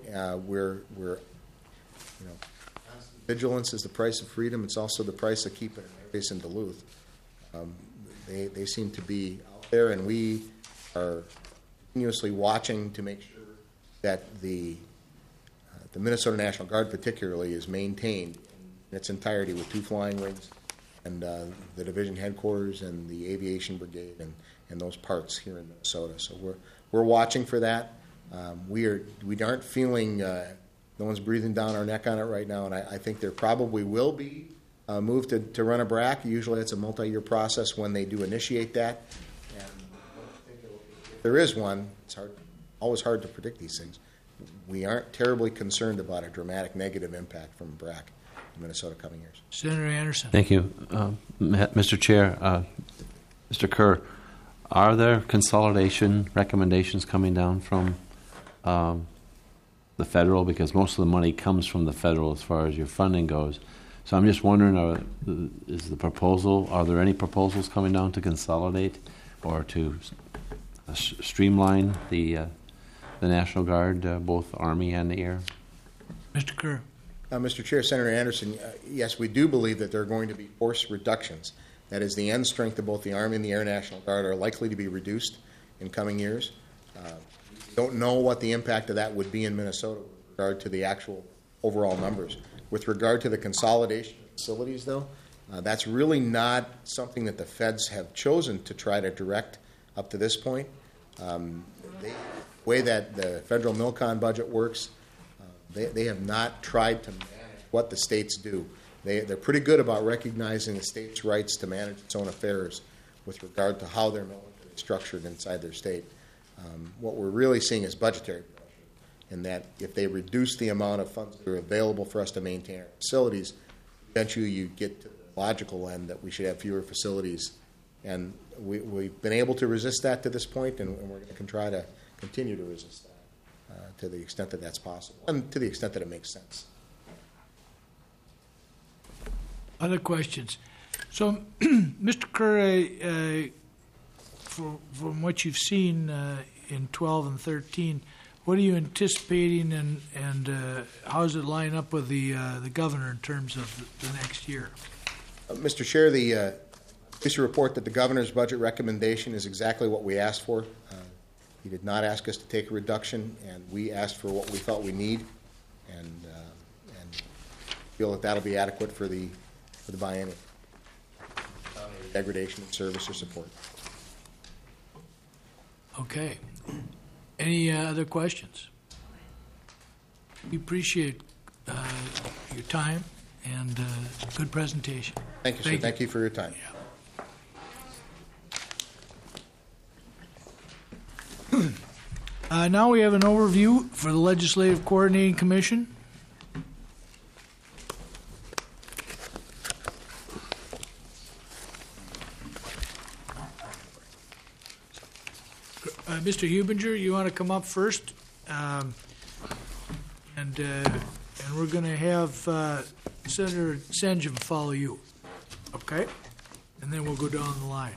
Vigilance is the price of freedom. It's also the price of keeping a base in Duluth. They seem to be out there, and we are continuously watching to make sure that the Minnesota National Guard particularly is maintained in its entirety with 2 flying wings and the division headquarters and the aviation brigade and those parts here in Minnesota. So we're watching for that. We aren't feeling no one's breathing down our neck on it right now, and I think there probably will be a move to run a BRAC. Usually it's a multi-year process when they do initiate that. And if there is one, it's always hard to predict these things. We aren't terribly concerned about a dramatic negative impact from BRAC in Minnesota coming years. Senator Anderson. Thank you. Mr. Chair, Mr. Kerr, are there consolidation recommendations coming down from the federal? Because most of the money comes from the federal as far as your funding goes. So I'm just wondering, are there any proposals coming down to consolidate or to streamline the National Guard, both Army and the Air? Mr. Kerr. Mr. Chair, Senator Anderson, yes, we do believe that there are going to be force reductions. That is, the end strength of both the Army and the Air National Guard are likely to be reduced in coming years. We don't know what the impact of that would be in Minnesota with regard to the actual overall numbers. With regard to the consolidation of facilities, though, that's really not something that the feds have chosen to try to direct up to this point. The way that the federal MILCON budget works, they have not tried to manage what the states do. They're pretty good about recognizing the state's rights to manage its own affairs with regard to how their military is structured inside their state. What we're really seeing is budgetary pressure, in that if they reduce the amount of funds that are available for us to maintain our facilities, eventually you get to the logical end that we should have fewer facilities. And we've been able to resist that to this point, and we're going to try to continue to resist that to the extent that that's possible, and to the extent that it makes sense. Other questions? So, Mr. Kerr, from what you've seen in 12 and 13, what are you anticipating, and how does it line up with the governor in terms of the next year? Mr. Chair, the pleased to report that the governor's budget recommendation is exactly what we asked for. He did not ask us to take a reduction, and we asked for what we felt we need, and feel that that'll be adequate for the biennium. Degradation of service or support. Okay. Any other questions? We appreciate your time and good presentation. Thank you, sir. Thank you for your time. Now we have an overview for the Legislative Coordinating Commission. Mr. Hubinger, you want to come up first? And we're going to have Senator Senjum follow you. Okay? And then we'll go down the line.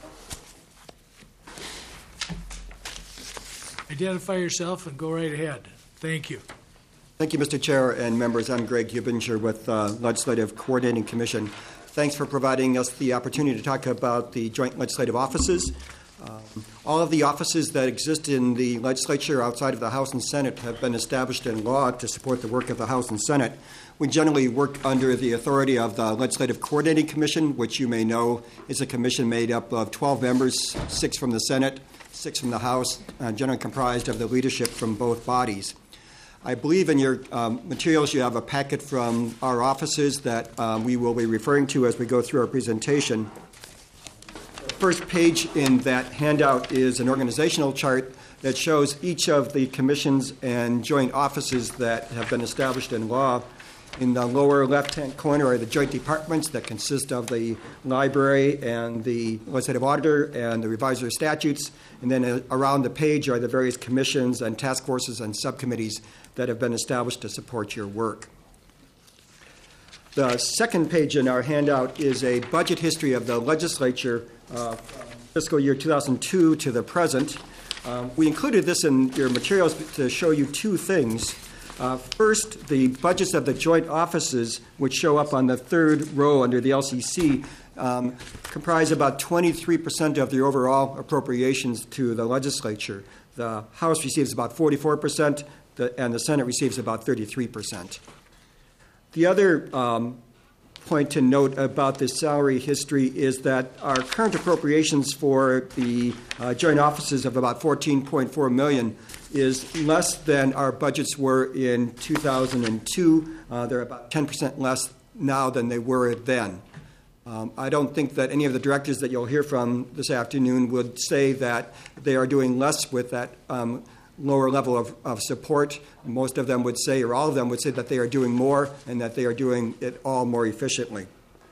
Identify yourself and go right ahead. Thank you. Thank you, Mr. Chair and members. I'm Greg Hubinger with Legislative Coordinating Commission. Thanks for providing us the opportunity to talk about the joint legislative offices. All of the offices that exist in the legislature outside of the House and Senate have been established in law to support the work of the House and Senate. We generally work under the authority of the Legislative Coordinating Commission, which you may know is a commission made up of 12 members, 6 from the Senate, 6 from the House, generally comprised of the leadership from both bodies. I believe in your materials you have a packet from our offices that we will be referring to as we go through our presentation. First page in that handout is an organizational chart that shows each of the commissions and joint offices that have been established in law. In the lower left-hand corner are the joint departments that consist of the library and the legislative auditor and the revisor of statutes. And then around the page are the various commissions and task forces and subcommittees that have been established to support your work. The second page in our handout is a budget history of the legislature from fiscal year 2002 to the present. We included this in your materials to show you two things. First, the budgets of the joint offices, which show up on the third row under the LCC, comprise about 23% of the overall appropriations to the legislature. The House receives about 44%, and the Senate receives about 33%. The other point to note about the salary history is that our current appropriations for the joint offices of about $14.4 million is less than our budgets were in 2002. They're about 10% less now than they were then. I don't think that any of the directors that you'll hear from this afternoon would say that they are doing less with that lower level of support. Most of them would say, or all of them would say, that they are doing more and that they are doing it all more efficiently.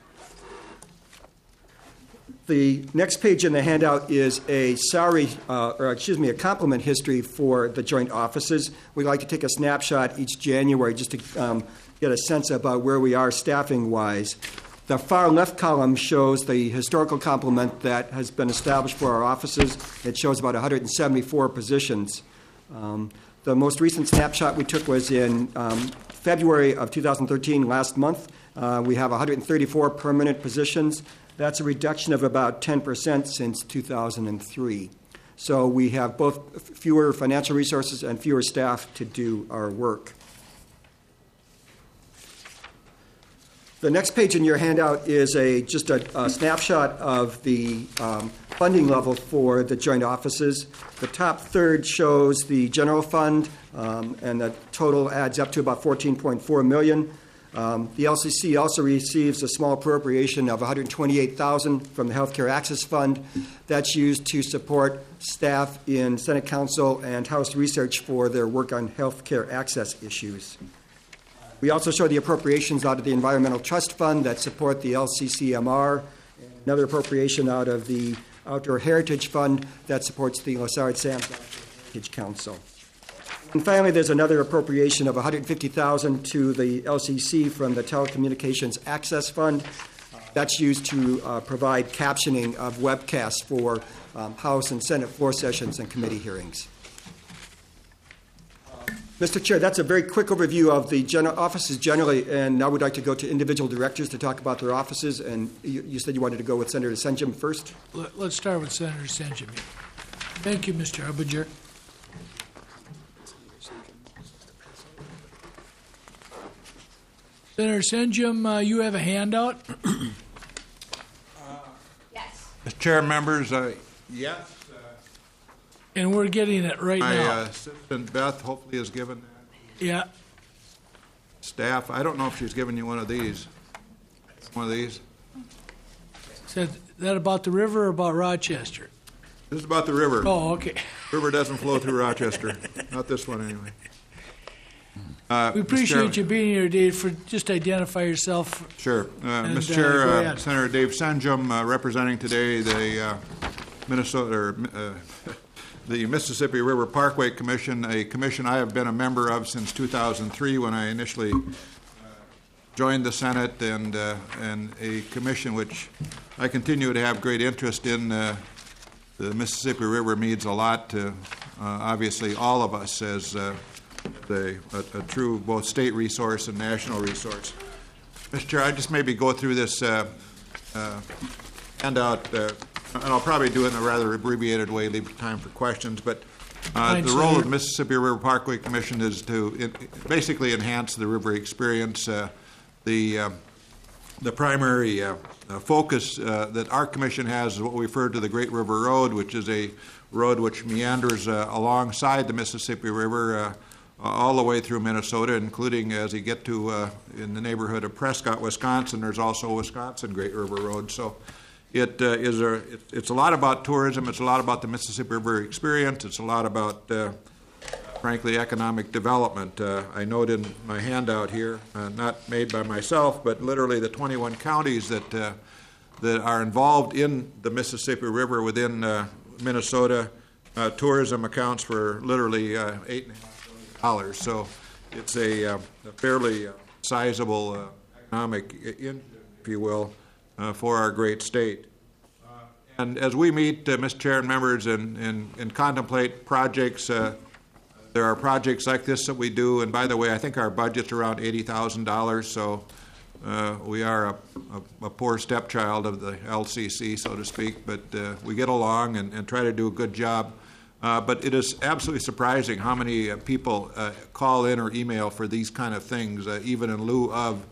The next page in the handout is a a complement history for the joint offices. We like to take a snapshot each January just to get a sense about where we are staffing-wise. The far left column shows the historical complement that has been established for our offices. It shows about 174 positions. The most recent snapshot we took was in February of 2013, last month. We have 134 permanent positions. That's a reduction of about 10% since 2003. So we have both fewer financial resources and fewer staff to do our work. The next page in your handout is just a snapshot of the funding level for the joint offices. The top third shows the general fund, and the total adds up to about $14.4 million. The LCC also receives a small appropriation of $128,000 from the Healthcare Access Fund. That's used to support staff in Senate Council and House Research for their work on healthcare access issues. We also show the appropriations out of the Environmental Trust Fund that support the LCCMR, and another appropriation out of the Outdoor Heritage Fund that supports the Lessard Sam's Heritage Council. And finally, there's another appropriation of $150,000 to the LCC from the Telecommunications Access Fund. That's used to provide captioning of webcasts for House and Senate floor sessions and committee hearings. Mr. Chair, that's a very quick overview of the offices generally, and now we'd like to go to individual directors to talk about their offices. And you said you wanted to go with Senator Senjum first? Let's start with Senator Senjum. Thank you, Mr. Hubinger. Senator Senjum, you have a handout? Mr. Chair, members, yes. And we're getting it right My now. assistant Beth hopefully has given that. Yeah. Staff, I don't know if she's given you one of these. One of these. Is that about the river or about Rochester? This is about the river. Oh, okay. River doesn't flow through Rochester. Not this one, anyway. We appreciate you being here, Dave, for just identify yourself. Sure. And, Mr. go Chair, ahead. Senator Dave Senjum, representing today the the Mississippi River Parkway Commission, a commission I have been a member of since 2003 when I initially joined the Senate, and a commission which I continue to have great interest in. The Mississippi River means a lot to, obviously, all of us as a true both state resource and national resource. Mr. Chair, I just maybe go through this handout, and I'll probably do it in a rather abbreviated way, leave time for questions, but the role of the Mississippi River Parkway Commission is to basically enhance the river experience. The primary focus that our commission has is what we refer to the Great River Road, which is a road which meanders alongside the Mississippi River all the way through Minnesota, including as you get to in the neighborhood of Prescott, Wisconsin. There's also a Wisconsin Great River Road. So it's a lot about tourism. It's a lot about the Mississippi River experience. It's a lot about frankly, economic development. I note in my handout here, not made by myself, but literally the 21 counties that are involved in the Mississippi River within Minnesota. Tourism accounts for literally $8.5 billion. So it's a fairly sizable economic engine, if you will, for our great state. And as we meet, Mr. Chair and members, and contemplate projects, there are projects like this that we do, and by the way, I think our budget's around $80,000, so we are a poor stepchild of the LCC, so to speak, but we get along and try to do a good job. But it is absolutely surprising how many people call in or email for these kind of things, even in lieu of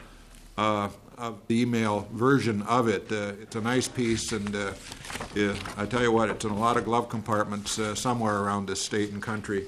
the email version of it. It's a nice piece, and I tell you what, it's in a lot of glove compartments somewhere around this state and country.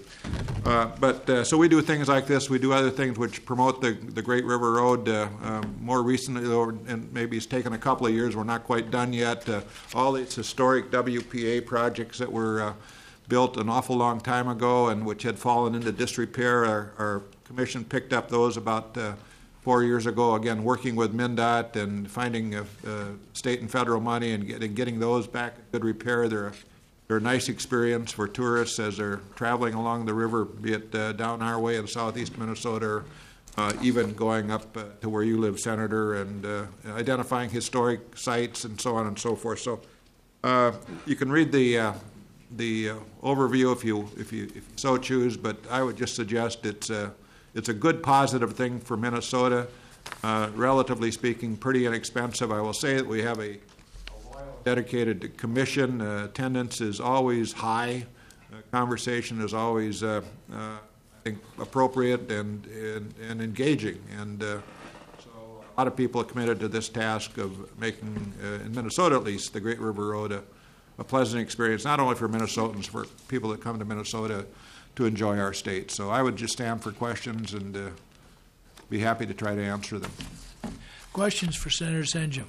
So we do things like this. We do other things which promote the Great River Road. More recently, and maybe it's taken a couple of years, we're not quite done yet, all these historic WPA projects that were built an awful long time ago and which had fallen into disrepair. Our commission picked up those about 4 years ago, again, working with MnDOT and finding state and federal money and getting those back in good repair. They're a nice experience for tourists as they're traveling along the river, be it down our way in southeast Minnesota, or even going up to where you live, Senator, and identifying historic sites and so on and so forth. So you can read the overview if you so choose, but I would just suggest it's a good positive thing for Minnesota. Relatively speaking, pretty inexpensive. I will say that we have a dedicated commission. Attendance is always high. Conversation is always, I think, appropriate and engaging. And so a lot of people are committed to this task of making, in Minnesota at least, the Great River Road a pleasant experience, not only for Minnesotans, for people that come to Minnesota to enjoy our state. So I would just stand for questions and be happy to try to answer them. Questions for Senator Senjum?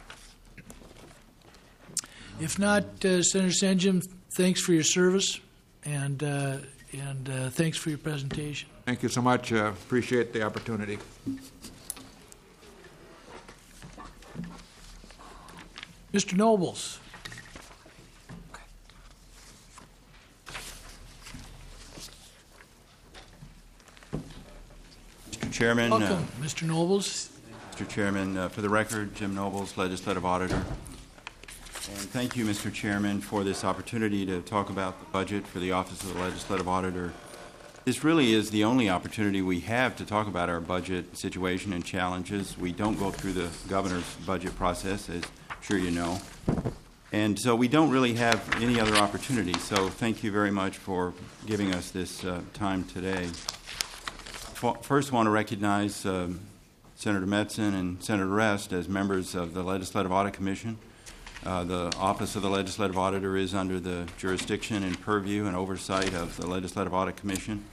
If not, Senator Senjum, thanks for your service and thanks for your presentation. Thank you so much. Appreciate the opportunity. Mr. Nobles. Mr. Chairman. Welcome, Mr. Nobles. Mr. Chairman, for the record, Jim Nobles, Legislative Auditor. And thank you, Mr. Chairman, for this opportunity to talk about the budget for the Office of the Legislative Auditor. This really is the only opportunity we have to talk about our budget situation and challenges. We don't go through the governor's budget process, as I'm sure you know. And so we don't really have any other opportunity. So thank you very much for giving us this time today. First, I want to recognize Senator Metzen and Senator Rest as members of the Legislative Audit Commission. The Office of the Legislative Auditor is under the jurisdiction and purview and oversight of the Legislative Audit Commission.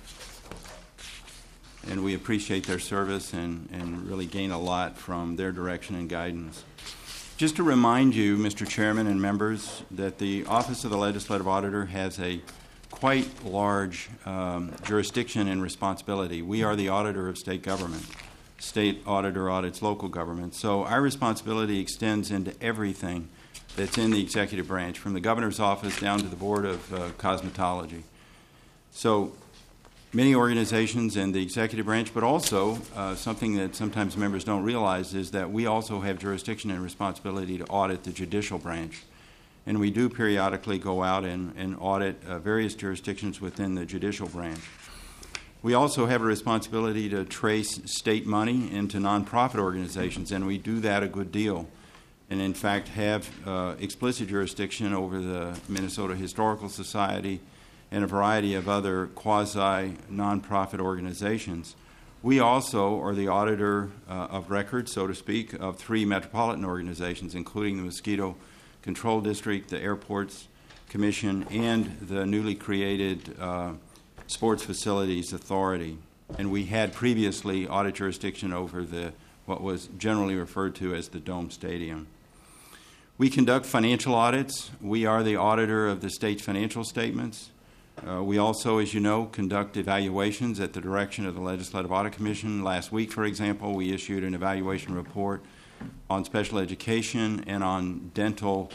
And we appreciate their service and really gain a lot from their direction and guidance. Just to remind you, Mr. Chairman and members, that the Office of the Legislative Auditor has a quite large jurisdiction and responsibility. We are the auditor of state government. State auditor audits local government. So our responsibility extends into everything that's in the executive branch, from the governor's office down to the Board of Cosmetology. So many organizations in the executive branch, but also something that sometimes members don't realize is that we also have jurisdiction and responsibility to audit the judicial branch. And we do periodically go out and audit various jurisdictions within the judicial branch. We also have a responsibility to trace state money into nonprofit organizations, and we do that a good deal. And in fact have explicit jurisdiction over the Minnesota Historical Society and a variety of other quasi-nonprofit organizations. We also are the auditor of record, so to speak, of 3 metropolitan organizations, including the Mosquito Control District, the Airports Commission, and the newly created Sports Facilities Authority. And we had previously audit jurisdiction over what was generally referred to as the Dome Stadium. We conduct financial audits. We are the auditor of the state's financial statements. We also, as you know, conduct evaluations at the direction of the Legislative Audit Commission. Last week, for example, we issued an evaluation report on special education and on dental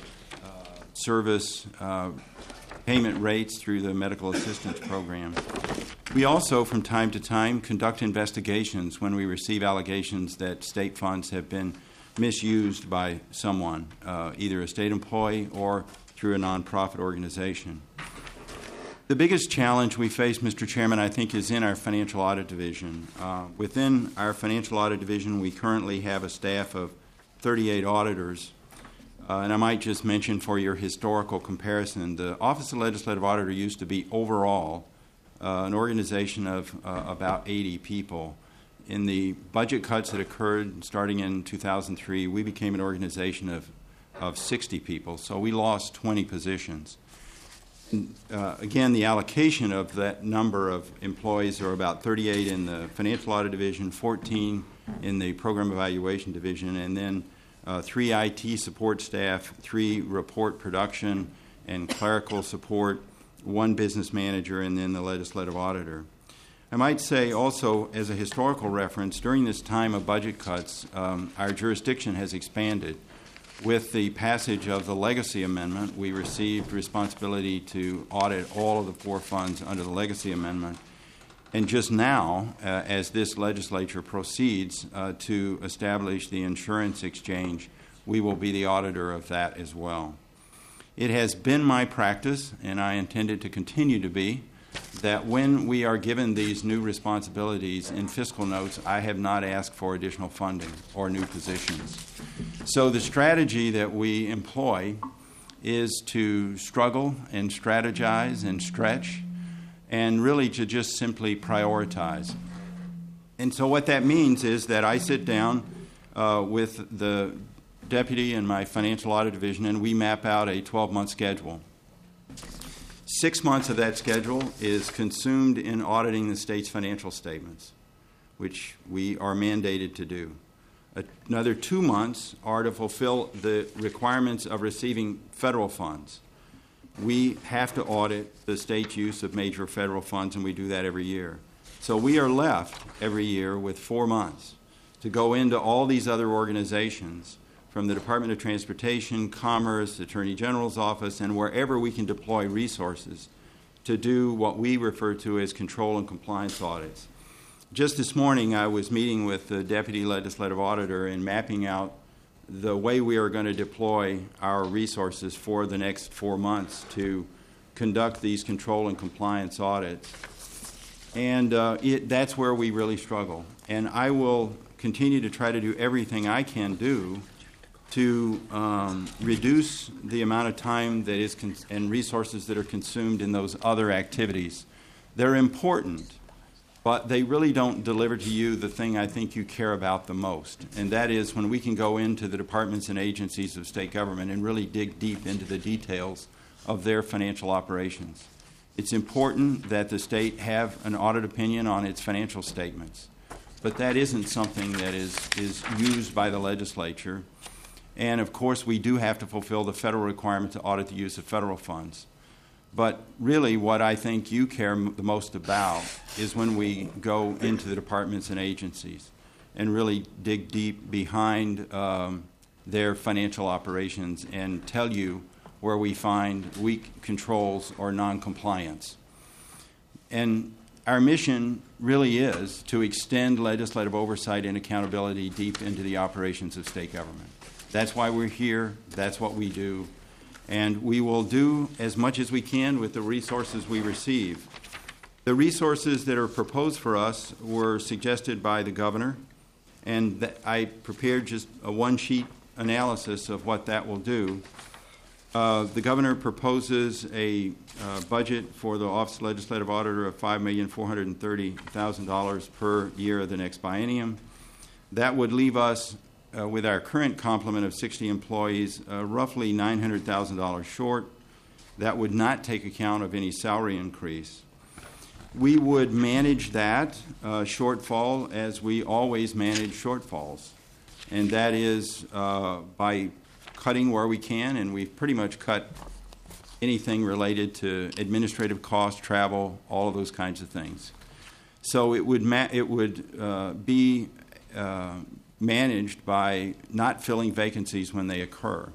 service payment rates through the medical assistance program. We also, from time to time, conduct investigations when we receive allegations that state funds have been misused by someone, either a state employee or through a nonprofit organization. The biggest challenge we face, Mr. Chairman, I think, is in our financial audit division. Within our financial audit division, we currently have a staff of 38 auditors. And I might just mention for your historical comparison, the Office of Legislative Auditor used to be overall an organization of about 80 people. In the budget cuts that occurred starting in 2003, we became an organization of 60 people, so we lost 20 positions. Again, the allocation of that number of employees are about 38 in the Financial Audit Division, 14 in the Program Evaluation Division, and then 3 IT support staff, 3 report production and clerical support, 1 business manager, and then the legislative auditor. I might say also, as a historical reference, during this time of budget cuts, our jurisdiction has expanded. With the passage of the Legacy Amendment, we received responsibility to audit all of the 4 funds under the Legacy Amendment. And just now, as this legislature proceeds to establish the insurance exchange, we will be the auditor of that as well. It has been my practice, and I intend it to continue to be, that when we are given these new responsibilities in fiscal notes, I have not asked for additional funding or new positions. So the strategy that we employ is to struggle and strategize and stretch and really to just simply prioritize. And so what that means is that I sit down with the deputy in my financial audit division and we map out a 12-month schedule. 6 months of that schedule is consumed in auditing the state's financial statements, which we are mandated to do. Another 2 months are to fulfill the requirements of receiving federal funds. We have to audit the state's use of major federal funds, and we do that every year. So we are left every year with 4 months to go into all these other organizations, from the Department of Transportation, Commerce, the Attorney General's Office, and wherever we can deploy resources to do what we refer to as control and compliance audits. Just this morning, I was meeting with the Deputy Legislative Auditor and mapping out the way we are going to deploy our resources for the next 4 months to conduct these control and compliance audits. And that's where we really struggle. And I will continue to try to do everything I can do to reduce the amount of time that is and resources that are consumed in those other activities. They're important, but they really don't deliver to you the thing I think you care about the most, and that is when we can go into the departments and agencies of state government and really dig deep into the details of their financial operations. It's important that the state have an audit opinion on its financial statements, but that isn't something that is used by the legislature. And, of course, we do have to fulfill the federal requirement to audit the use of federal funds. But really what I think you care the most about is when we go into the departments and agencies and really dig deep behind their financial operations and tell you where we find weak controls or noncompliance. And our mission really is to extend legislative oversight and accountability deep into the operations of state government. That's why we're here. That's what we do. And we will do as much as we can with the resources we receive. The resources that are proposed for us were suggested by the governor, and I prepared just a one-sheet analysis of what that will do. The governor proposes a budget for the Office of Legislative Auditor of $5,430,000 per year of the next biennium. That would leave us, with our current complement of 60 employees, roughly $900,000 short. That would not take account of any salary increase. We would manage that shortfall as we always manage shortfalls, and that is by cutting where we can, and we've pretty much cut anything related to administrative costs, travel, all of those kinds of things. So it would be managed by not filling vacancies when they occur.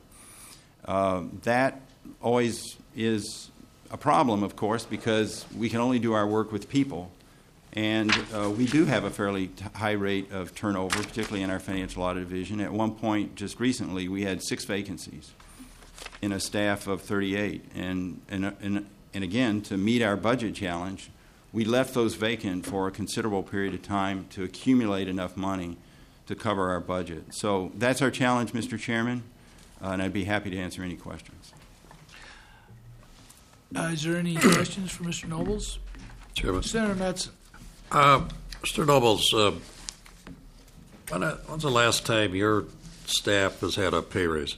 That always is a problem, of course, because we can only do our work with people. And we do have a fairly high rate of turnover, particularly in our financial audit division. At one point, just recently, we had 6 vacancies in a staff of 38. And again, to meet our budget challenge, we left those vacant for a considerable period of time to accumulate enough money to cover our budget. So that's our challenge, Mr. Chairman, and I'd be happy to answer any questions. Is there any questions for Mr. Nobles? Chairman. Senator Metzen. Mr. Nobles, when's the last time your staff has had a pay raise?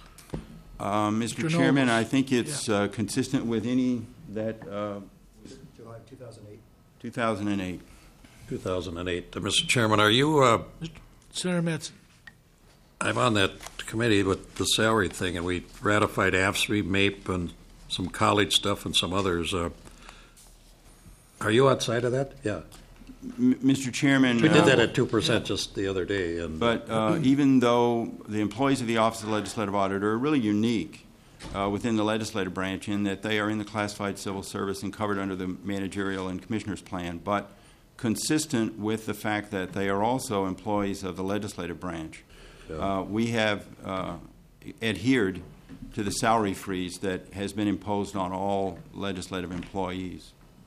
Mr. Chairman, I think it's consistent with any that... July 2008. 2008. 2008. Mr. Chairman, are you... Senator Metzen. I'm on that committee with the salary thing, and we ratified AFSCME, MAPE, and some college stuff and some others. Are you outside of that? Yeah. Mr. Chairman... We did that at 2% just the other day. But even though the employees of the Office of the Legislative Auditor are really unique within the legislative branch in that they are in the classified civil service and covered under the managerial and commissioner's plan, but consistent with the fact that they are also employees of the legislative branch. We have adhered to the salary freeze that has been imposed on all legislative employees.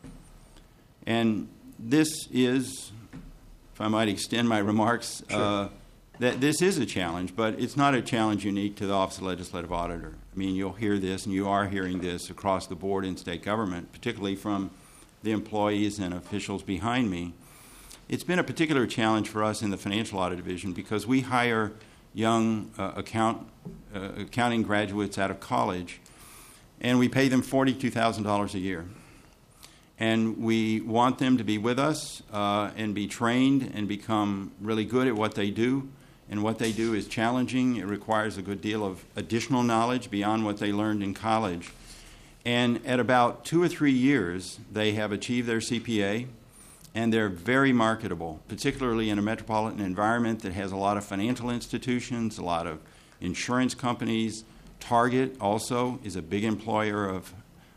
And this is, if I might extend my remarks, that this is a challenge, but it's not a challenge unique to the Office of Legislative Auditor. I mean, you'll hear this, and you are hearing this across the board in state government, particularly from the employees and officials behind me. It's been a particular challenge for us in the Financial Audit Division because we hire young accounting graduates out of college, and we pay them $42,000 a year. And we want them to be with us and be trained and become really good at what they do. And what they do is challenging. It requires a good deal of additional knowledge beyond what they learned in college. And at about 2 or 3 years, they have achieved their CPA, and they're very marketable, particularly in a metropolitan environment that has a lot of financial institutions, a lot of insurance companies. Target also is a big employer of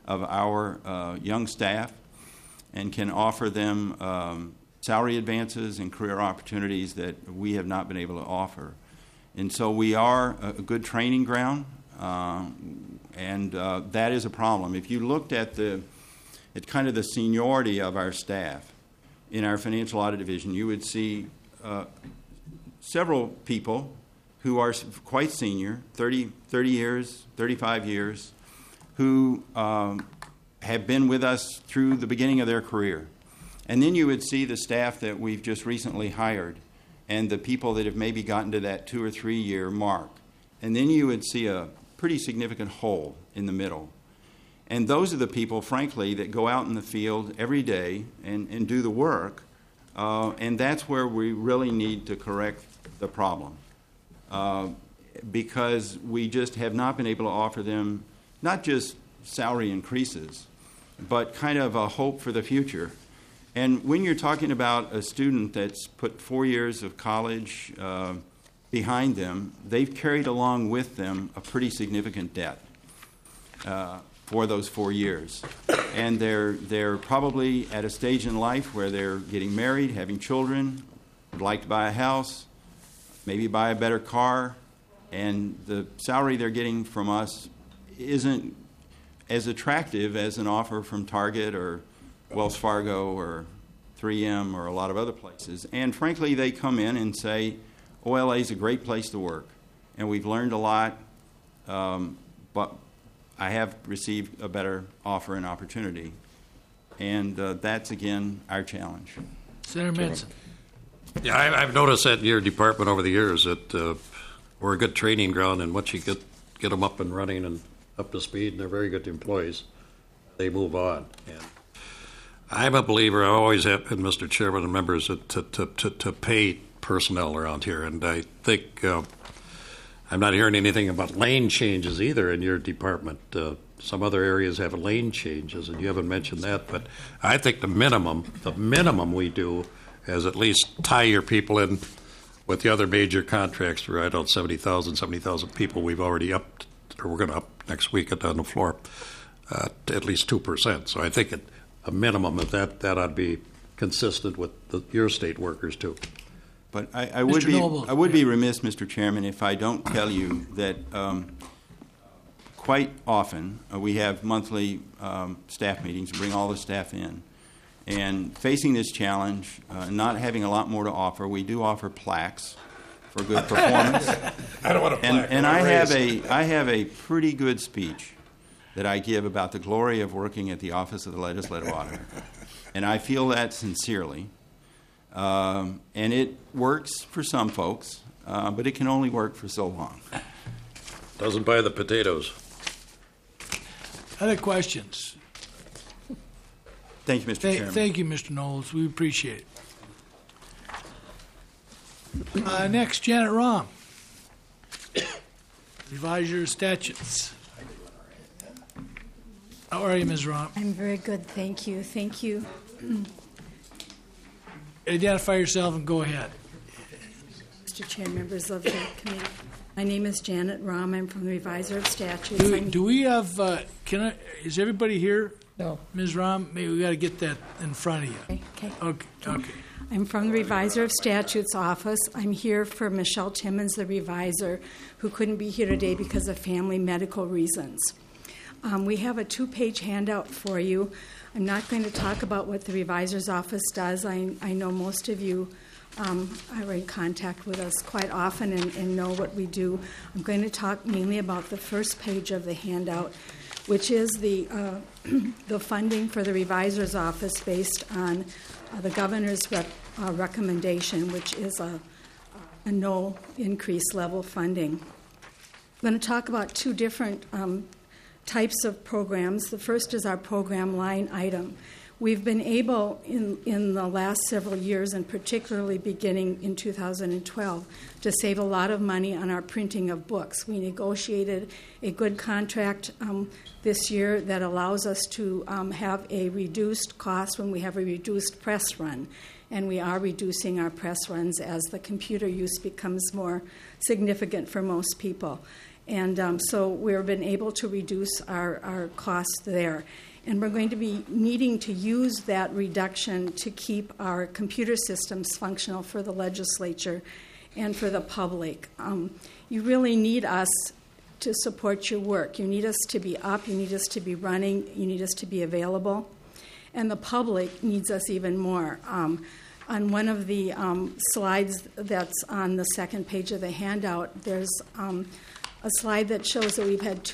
our young staff and can offer them salary advances and career opportunities that we have not been able to offer. And so we are a good training ground, and that is a problem. If you looked at kind of the seniority of our staff in our Financial Audit Division, you would see several people who are quite senior, 30 years, 35 years, who have been with us through the beginning of their career. And then you would see the staff that we've just recently hired and the people that have maybe gotten to that 2 or 3 year mark. And then you would see a pretty significant hole in the middle. And those are the people, frankly, that go out in the field every day and do the work. And that's where we really need to correct the problem. Because we just have not been able to offer them not just salary increases, but kind of a hope for the future. And when you're talking about a student that's put 4 years of college behind them, they've carried along with them a pretty significant debt for those 4 years. And they're probably at a stage in life where they're getting married, having children, would like to buy a house, maybe buy a better car, and the salary they're getting from us isn't as attractive as an offer from Target or Wells Fargo or 3M or a lot of other places. And frankly, they come in and say, OLA is a great place to work, and we've learned a lot, but I have received a better offer and opportunity. And that's, again, our challenge. Senator Menson. Yeah, I've noticed that in your department over the years that we're a good training ground, and once you get them up and running and up to speed, and they're very good employees, they move on. And I'm a believer, I always have been, Mr. Chairman and members, to pay personnel around here. And I think I'm not hearing anything about lane changes either in your department. Some other areas have lane changes, and you haven't mentioned that. But I think the minimum we do is at least tie your people in with the other major contracts for, 70,000 people we've already upped, or we're going to up next week on the floor, to at least 2%. So I think a minimum of that ought to be consistent with your state workers too. But I would be remiss, Mr. Chairman, if I don't tell you that quite often we have monthly staff meetings, bring all the staff in. And facing this challenge, not having a lot more to offer, we do offer plaques for good performance. I don't want a plaque. And I have a pretty good speech that I give about the glory of working at the Office of the Legislative Auditor. And I feel that sincerely. And it works for some folks, but it can only work for so long. Doesn't buy the potatoes. Other questions? Thank you, Mr. Chairman. Thank you, Mr. Knowles. We appreciate it. Next, Janet Rahm. Revisor of Statutes. How are you, Ms. Rahm? I'm very good, thank you. Thank you. Identify yourself and go ahead. Mr. Chair, members of the committee. My name is Janet Rahm. I'm from the Revisor of Statutes. Do we have, is everybody here? No. Ms. Rahm, maybe we got to get that in front of you. Okay. I'm from the Revisor of Statutes office. I'm here for Michelle Timmons, the revisor, who couldn't be here today because of family medical reasons. We have a 2-page handout for you. I'm not going to talk about what the revisor's office does. I know most of you are in contact with us quite often and know what we do. I'm going to talk mainly about the first page of the handout, which is the funding for the revisor's office based on the governor's recommendation, which is a no increase level funding. I'm going to talk about 2 different types of programs. The first is our program line item. We've been able in the last several years, and particularly beginning in 2012, to save a lot of money on our printing of books. We negotiated a good contract this year that allows us to have a reduced cost when we have a reduced press run. And we are reducing our press runs as the computer use becomes more significant for most people. And so we've been able to reduce our costs there. And we're going to be needing to use that reduction to keep our computer systems functional for the legislature and for the public. You really need us to support your work. You need us to be up. You need us to be running. You need us to be available. And the public needs us even more. On one of the slides that's on the second page of the handout, there's a slide that shows that we've had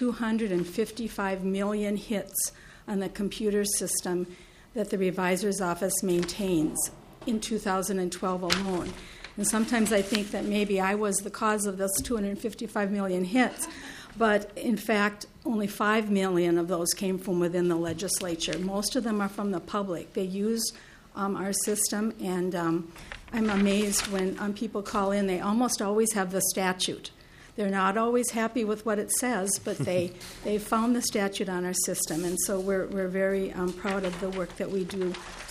255 million hits on the computer system that the revisor's office maintains in 2012 alone. And sometimes I think that maybe I was the cause of those 255 million hits, but in fact, only 5 million of those came from within the legislature. Most of them are from the public. They use our system, and I'm amazed when people call in. They almost always have the statute. They're not always happy with what it says, but they found the statute on our system, and so we're very proud of the work that we do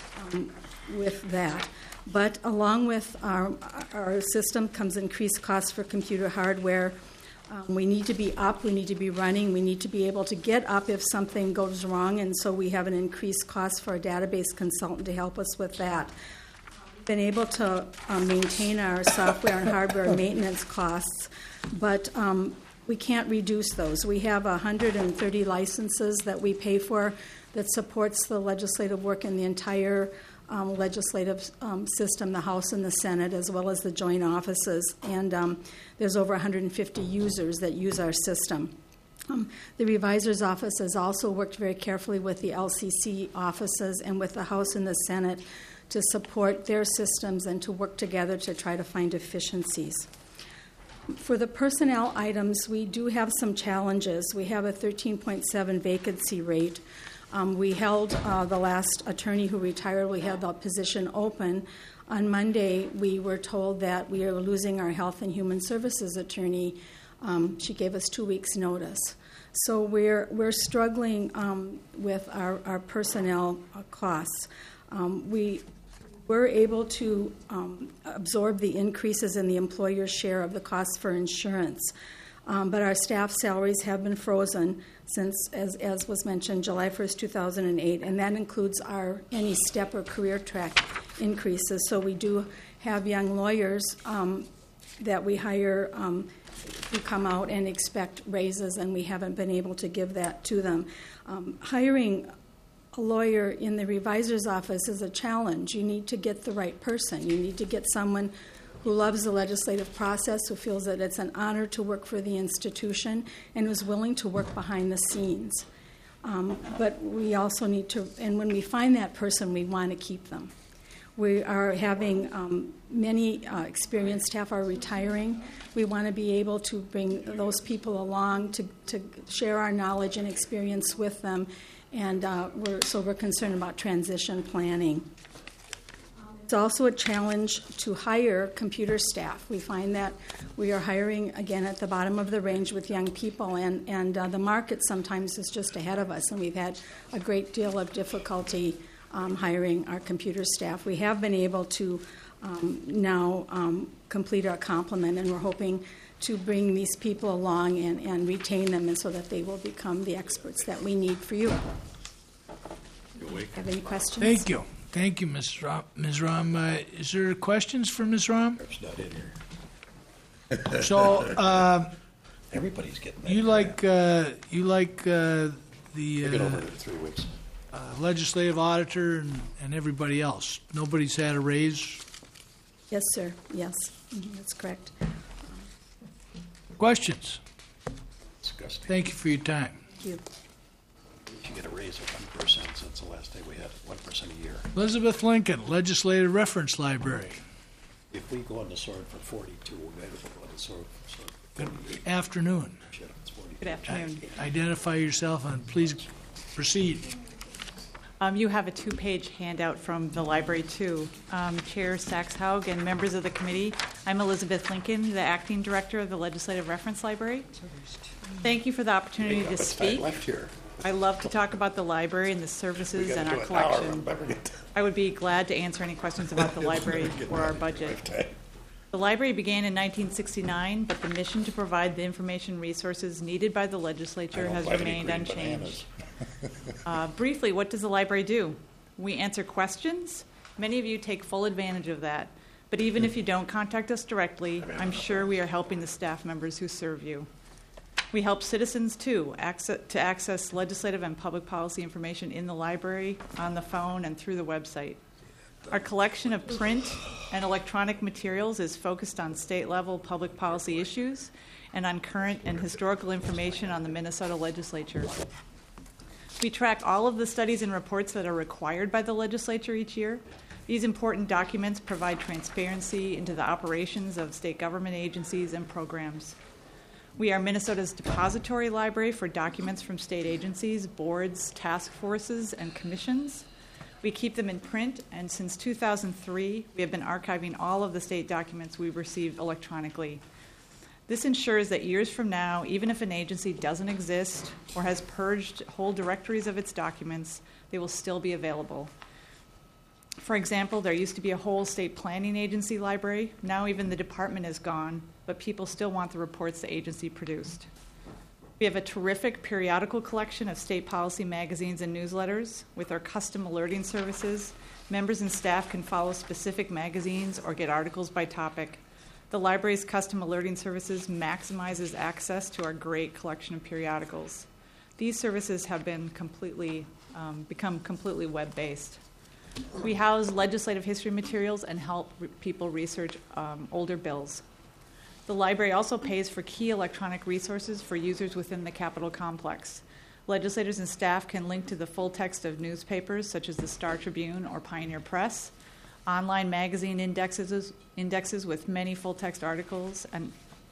with that. But along with our system comes increased costs for computer hardware. We need to be up, we need to be running, we need to be able to get up if something goes wrong, and so we have an increased cost for a database consultant to help us with that. We've been able to maintain our software and hardware maintenance costs, but we can't reduce those. We have 130 licenses that we pay for that supports the legislative work in the entire legislative system, the House and the Senate, as well as the joint offices. And there's over 150 users that use our system. The revisor's office has also worked very carefully with the LCC offices and with the House and the Senate to support their systems and to work together to try to find efficiencies. For the personnel items, we do have some challenges. We have a 13.7 vacancy rate. We held the last attorney who retired, we had the position open. On Monday, we were told that we are losing our Health and Human Services attorney. She gave us 2 weeks' notice. So we're struggling with our personnel costs. We were able to absorb the increases in the employer's share of the costs for insurance. But our staff salaries have been frozen since, as was mentioned, July 1st, 2008, and that includes any step or career track increases. So we do have young lawyers that we hire who come out and expect raises, and we haven't been able to give that to them. Hiring a lawyer in the revisor's office is a challenge. You need to get the right person. You need to get someone who loves the legislative process, who feels that it's an honor to work for the institution, and who's willing to work behind the scenes. But we also need to, and when we find that person, we want to keep them. We are having many experienced staff are retiring. We want to be able to bring those people along to share our knowledge and experience with them, and we're concerned about transition planning. It's also a challenge to hire computer staff. We find that we are hiring, again, at the bottom of the range with young people, and the market sometimes is just ahead of us, and we've had a great deal of difficulty hiring our computer staff. We have been able to now complete our complement, and we're hoping to bring these people along and retain them, and so that they will become the experts that we need for you. Have any questions? Thank you. Thank you, Ms. Ram. Is there questions for Ms. Ram? It's not in here. So, Everybody's getting that. you like the Get over it in 3 weeks. legislative auditor and everybody else. Nobody's had a raise. Yes, sir. Yes, that's correct. Questions? Disgusting. Thank you for your time. Thank you. You should get a raise of 1% since the last day we had 1% a year. Elizabeth Lincoln, Legislative Reference Library. If we go on the sword for 42, we'll maybe go on the sword for 48. Afternoon. Shit, it's 42. Good afternoon. Identify yourself and please proceed. You have a 2-page handout from the library, too. Chair Sachs-Haug and members of the committee, I'm Elizabeth Lincoln, the acting director of the Legislative Reference Library. Thank you for the opportunity to speak. Left here. I love to talk about the library and the services and our collection. I would be glad to answer any questions about the library or our budget. The library began in 1969, but the mission to provide the information resources needed by the legislature has remained unchanged. Briefly, what does the library do? We answer questions. Many of you take full advantage of that. But even if you don't contact us directly, I'm sure we are helping the staff members who serve you. We help citizens, too, to access legislative and public policy information in the library, on the phone, and through the website. Our collection of print and electronic materials is focused on state-level public policy issues and on current and historical information on the Minnesota legislature. We track all of the studies and reports that are required by the legislature each year. These important documents provide transparency into the operations of state government agencies and programs. We are Minnesota's depository library for documents from state agencies, boards, task forces, and commissions. We keep them in print, and since 2003, we have been archiving all of the state documents we've received electronically. This ensures that years from now, even if an agency doesn't exist or has purged whole directories of its documents, they will still be available. For example, there used to be a whole state planning agency library. Now even the department is gone, but people still want the reports the agency produced. We have a terrific periodical collection of state policy magazines and newsletters. With our custom alerting services, members and staff can follow specific magazines or get articles by topic. The library's custom alerting services maximizes access to our great collection of periodicals. These services have been become completely web-based. We house legislative history materials and help people research older bills. The library also pays for key electronic resources for users within the Capitol complex. Legislators and staff can link to the full text of newspapers such as the Star Tribune or Pioneer Press, online magazine indexes with many full-text articles, and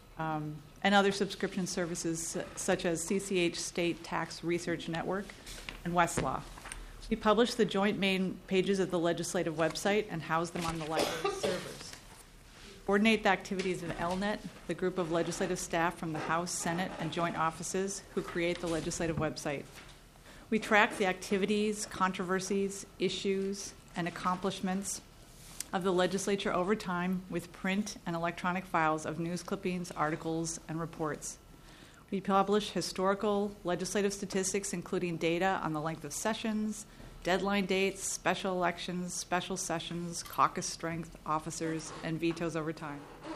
other subscription services such as CCH State Tax Research Network and Westlaw. We publish the joint main pages of the legislative website and house them on the library's servers. Coordinate the activities of LNET, the group of legislative staff from the House, Senate, and joint offices who create the legislative website. We track the activities, controversies, issues, and accomplishments of the legislature over time with print and electronic files of news clippings, articles, and reports. We publish historical legislative statistics, including data on the length of sessions, deadline dates, special elections, special sessions, caucus strength, officers, and vetoes over time.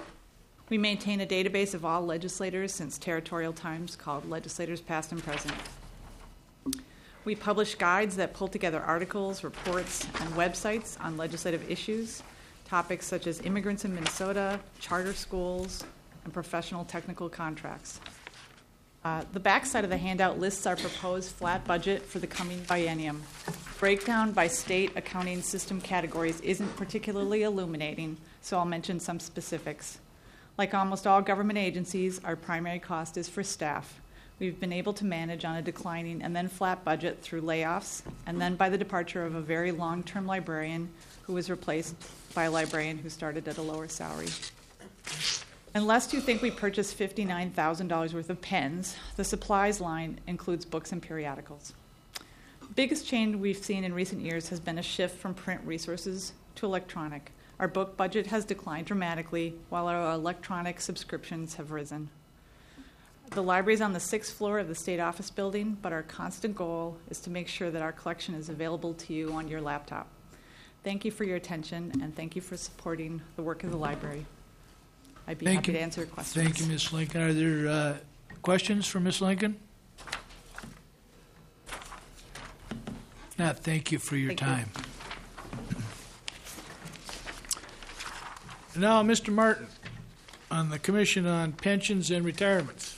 We maintain a database of all legislators since territorial times called Legislators Past and Present. We publish guides that pull together articles, reports, and websites on legislative issues, topics such as immigrants in Minnesota, charter schools, and professional technical contracts. The backside of the handout lists our proposed flat budget for the coming biennium. Breakdown by state accounting system categories isn't particularly illuminating, so I'll mention some specifics. Like almost all government agencies, our primary cost is for staff. We've been able to manage on a declining and then flat budget through layoffs, and then by the departure of a very long-term librarian who was replaced by a librarian who started at a lower salary. Unless you think we purchased $59,000 worth of pens, the supplies line includes books and periodicals. The biggest change we've seen in recent years has been a shift from print resources to electronic. Our book budget has declined dramatically, while our electronic subscriptions have risen. The library is on the 6th floor of the State Office Building, but our constant goal is to make sure that our collection is available to you on your laptop. Thank you for your attention, and thank you for supporting the work of the library. I'd be happy to answer your questions. Thank you, Ms. Lincoln. Are there questions for Ms. Lincoln? If not, thank you for your time. Now, Mr. Martin, on the Commission on Pensions and Retirements.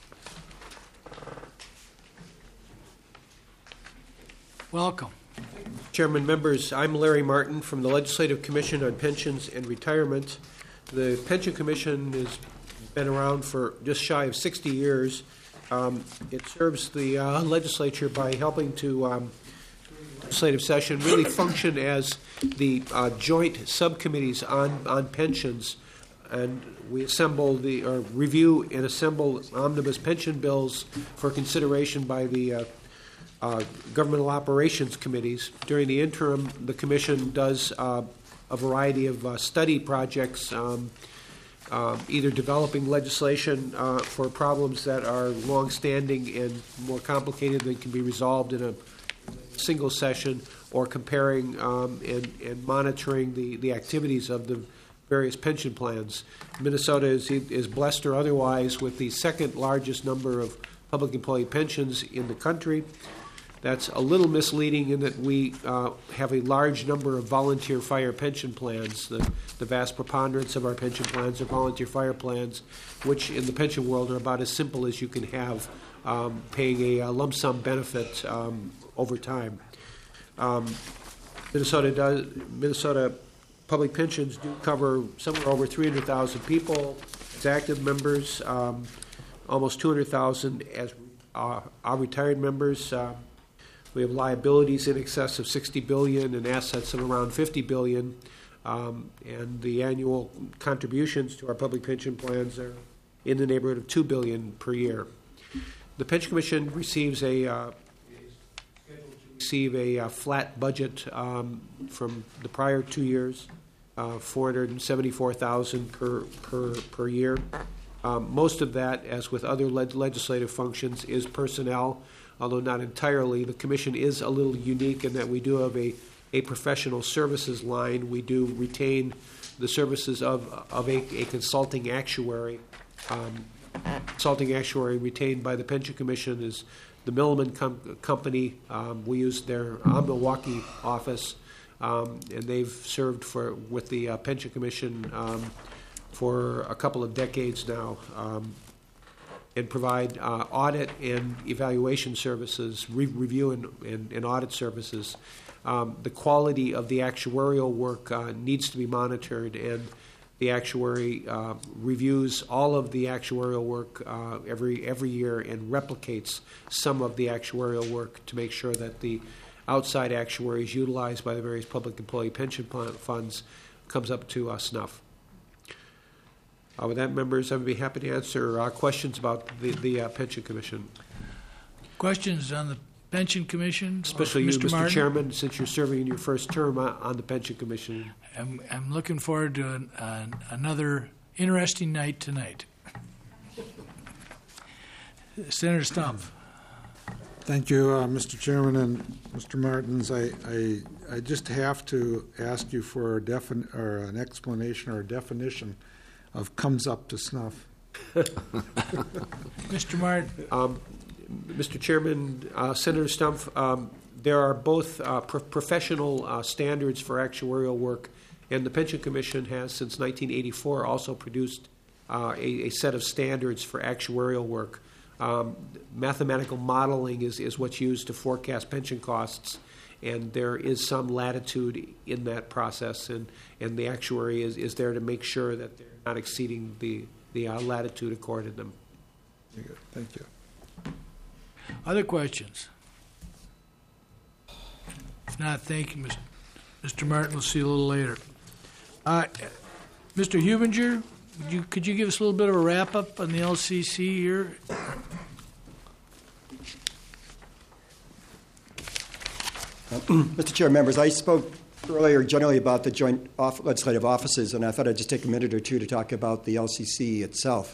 Welcome. Chairman, members, I'm Larry Martin from the Legislative Commission on Pensions and Retirement. The Pension Commission has been around for just shy of 60 years. It serves the legislature by helping to legislative session really function as the joint subcommittees on pensions, and we review and assemble omnibus pension bills for consideration by the governmental operations committees. During the interim, the Commission does a variety of study projects, either developing legislation for problems that are long-standing and more complicated that can be resolved in a single session, or comparing and monitoring the activities of the various pension plans. Minnesota is blessed or otherwise with the second largest number of public employee pensions in the country. That's a little misleading in that we have a large number of volunteer fire pension plans. The vast preponderance of our pension plans are volunteer fire plans, which in the pension world are about as simple as you can have, paying a lump sum benefit over time. Minnesota public pensions do cover somewhere over 300,000 people as active members, almost 200,000 as our retired members. We have liabilities in excess of $60 billion and assets of around $50 billion, and the annual contributions to our public pension plans are in the neighborhood of $2 billion per year. The Pension Commission receives a flat budget from the prior 2 years, $474,000 per year. Most of that, as with other legislative functions, is personnel, although not entirely. The Commission is a little unique in that we do have a professional services line. We do retain the services of a consulting actuary. Consulting actuary retained by the Pension Commission is the Milliman Company. We use their Milwaukee office, and they've served with the Pension Commission for a couple of decades now, and provide audit and evaluation services, review and audit services. The quality of the actuarial work needs to be monitored, and the actuary reviews all of the actuarial work every year and replicates some of the actuarial work to make sure that the outside actuaries utilized by the various public employee pension funds comes up to snuff. With that, members, I would be happy to answer questions about the Pension Commission. Questions on the Pension Commission? Especially you, Mr. Martin? Chairman, since you're serving in your first term on the Pension Commission. I'm looking forward to another interesting night tonight. Senator Stumpf. Thank you, Mr. Chairman and Mr. Martins. I just have to ask you for an explanation or a definition of comes up to snuff. Mr. Martin. Mr. Chairman, Senator Stumpf, there are both professional standards for actuarial work, and the Pension Commission has, since 1984, also produced a set of standards for actuarial work. Mathematical modeling is what's used to forecast pension costs, and there is some latitude in that process, and the actuary is there to make sure that they're not exceeding the latitude accorded them. Very good. Thank you. Other questions? If not, thank you, Mr. Martin. We'll see you a little later. Mr. Hubinger, could you give us a little bit of a wrap-up on the LCC here? Mr. Chair, members, I spoke earlier generally about the joint legislative offices, and I thought I'd just take a minute or two to talk about the LCC itself.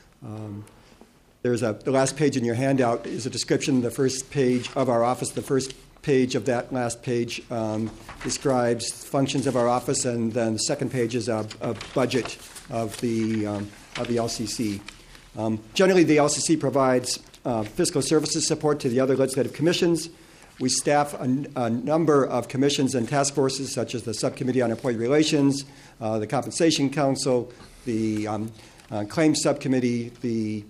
The last page in your handout is a description. The first page of our office, the first page of that last page describes functions of our office, and then the second page is a budget of the LCC. Generally, the LCC provides fiscal services support to the other legislative commissions. We staff a number of commissions and task forces, such as the Subcommittee on Employee Relations, the Compensation Council, the Claims Subcommittee, the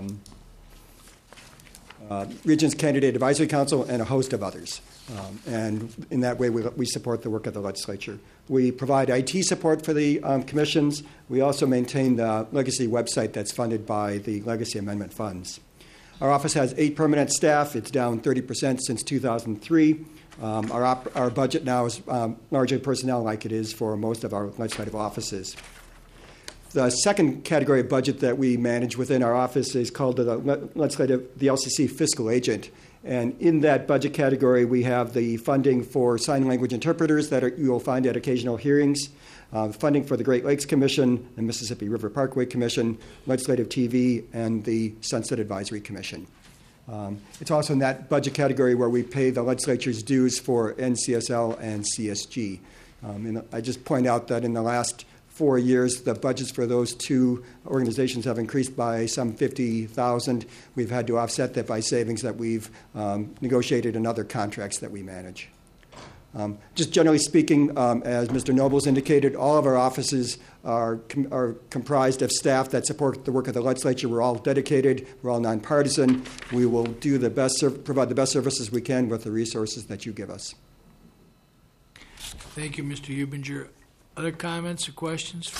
Regents Candidate Advisory Council, and a host of others. And in that way, we support the work of the legislature. We provide IT support for the commissions. We also maintain the Legacy website that's funded by the Legacy Amendment funds. Our office has 8 permanent staff. It's down 30% since 2003. Our budget now is largely personnel, like it is for most of our legislative offices. The second category of budget that we manage within our office is called the LCC Fiscal Agent. And in that budget category, we have the funding for sign language interpreters that you will find at occasional hearings, funding for the Great Lakes Commission, the Mississippi River Parkway Commission, Legislative TV, and the Sunset Advisory Commission. It's also in that budget category where we pay the legislature's dues for NCSL and CSG. And I just point out that in the last 4 years. The budgets for those two organizations have increased by some $50,000. We've had to offset that by savings that we've negotiated in other contracts that we manage. Just generally speaking, as Mr. Nobles indicated, all of our offices are comprised of staff that support the work of the legislature. We're all dedicated. We're all nonpartisan. We will do the best, provide the best services we can with the resources that you give us. Thank you, Mr. Hubinger. Other comments or questions?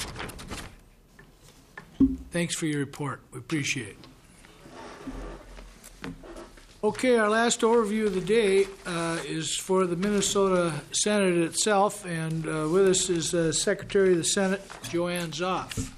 Thanks for your report. We appreciate it. Okay, our last overview of the day is for the Minnesota Senate itself, and with us is Secretary of the Senate, Joanne Zoff.